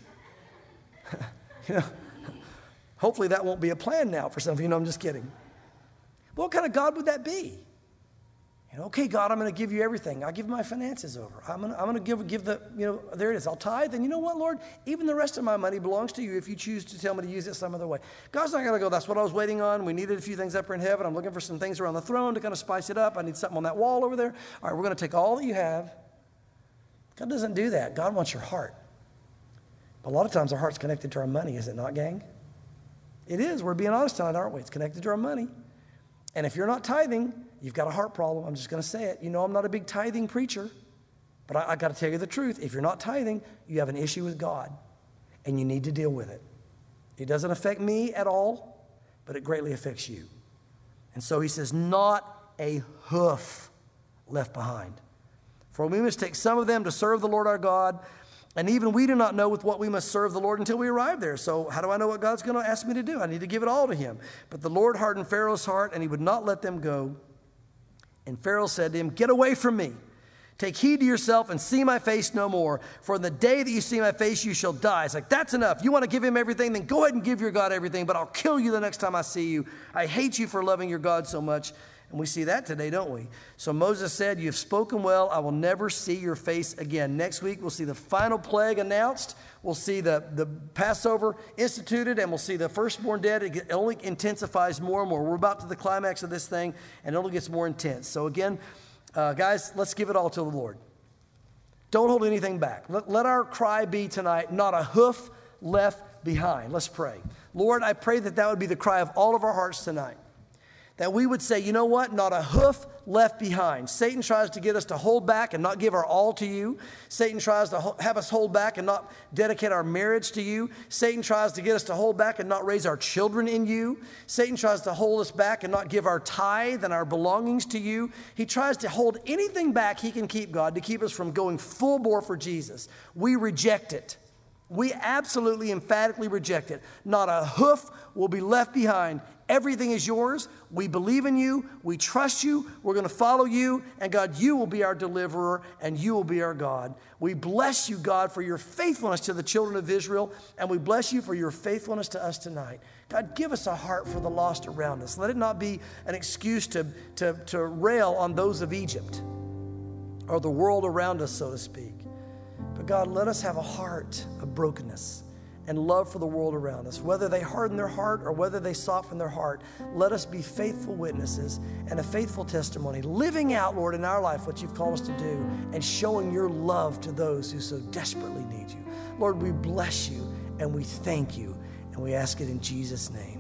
You know, hopefully that won't be a plan now for some of you. No, I'm just kidding. What kind of God would that be? You know, okay, God, I'm going to give you everything. I'll give my finances over. I'm going to, I'm going to give, give the, you know, there it is. I'll tithe. And you know what, Lord? Even the rest of my money belongs to you if you choose to tell me to use it some other way. God's not going to go, that's what I was waiting on. We needed a few things up in heaven. I'm looking for some things around the throne to kind of spice it up. I need something on that wall over there. All right, we're going to take all that you have. God doesn't do that. God wants your heart. But a lot of times our heart's connected to our money, is it not, gang? It is. We're being honest tonight, aren't we? It's connected to our money. And if you're not tithing, you've got a heart problem. I'm just going to say it. You know I'm not a big tithing preacher, but I, I got to tell you the truth. If you're not tithing, you have an issue with God, and you need to deal with it. It doesn't affect me at all, but it greatly affects you. And so he says, not a hoof left behind. For we must take some of them to serve the Lord our God, and even we do not know with what we must serve the Lord until we arrive there. So how do I know what God's going to ask me to do? I need to give it all to him. But the Lord hardened Pharaoh's heart, and he would not let them go. And Pharaoh said to him, get away from me. Take heed to yourself and see my face no more. For in the day that you see my face, you shall die. It's like, that's enough. You want to give him everything? Then go ahead and give your God everything, but I'll kill you the next time I see you. I hate you for loving your God so much. And we see that today, don't we? So Moses said, you've spoken well. I will never see your face again. Next week, we'll see the final plague announced. We'll see the, the Passover instituted, and we'll see the firstborn dead. It, it only intensifies more and more. We're about to the climax of this thing, and it only gets more intense. So again, uh, guys, let's give it all to the Lord. Don't hold anything back. Let, let our cry be tonight, not a hoof left behind. Let's pray. Lord, I pray that that would be the cry of all of our hearts tonight. That we would say, you know what? Not a hoof left behind. Satan tries to get us to hold back and not give our all to you. Satan tries to ho- have us hold back and not dedicate our marriage to you. Satan tries to get us to hold back and not raise our children in you. Satan tries to hold us back and not give our tithe and our belongings to you. He tries to hold anything back he can keep, God, to keep us from going full bore for Jesus. We reject it. We absolutely, emphatically reject it. Not a hoof will be left behind Everything is yours. We believe in you. We trust you. We're going to follow you. And God, you will be our deliverer and you will be our God. We bless you, God, for your faithfulness to the children of Israel. And we bless you for your faithfulness to us tonight. God, give us a heart for the lost around us. Let it not be an excuse to, to, to rail on those of Egypt or the world around us, so to speak. But God, let us have a heart of brokenness and love for the world around us. Whether they harden their heart or whether they soften their heart, let us be faithful witnesses and a faithful testimony, living out, Lord, in our life what you've called us to do and showing your love to those who so desperately need you. Lord, we bless you and we thank you and we ask it in Jesus' name.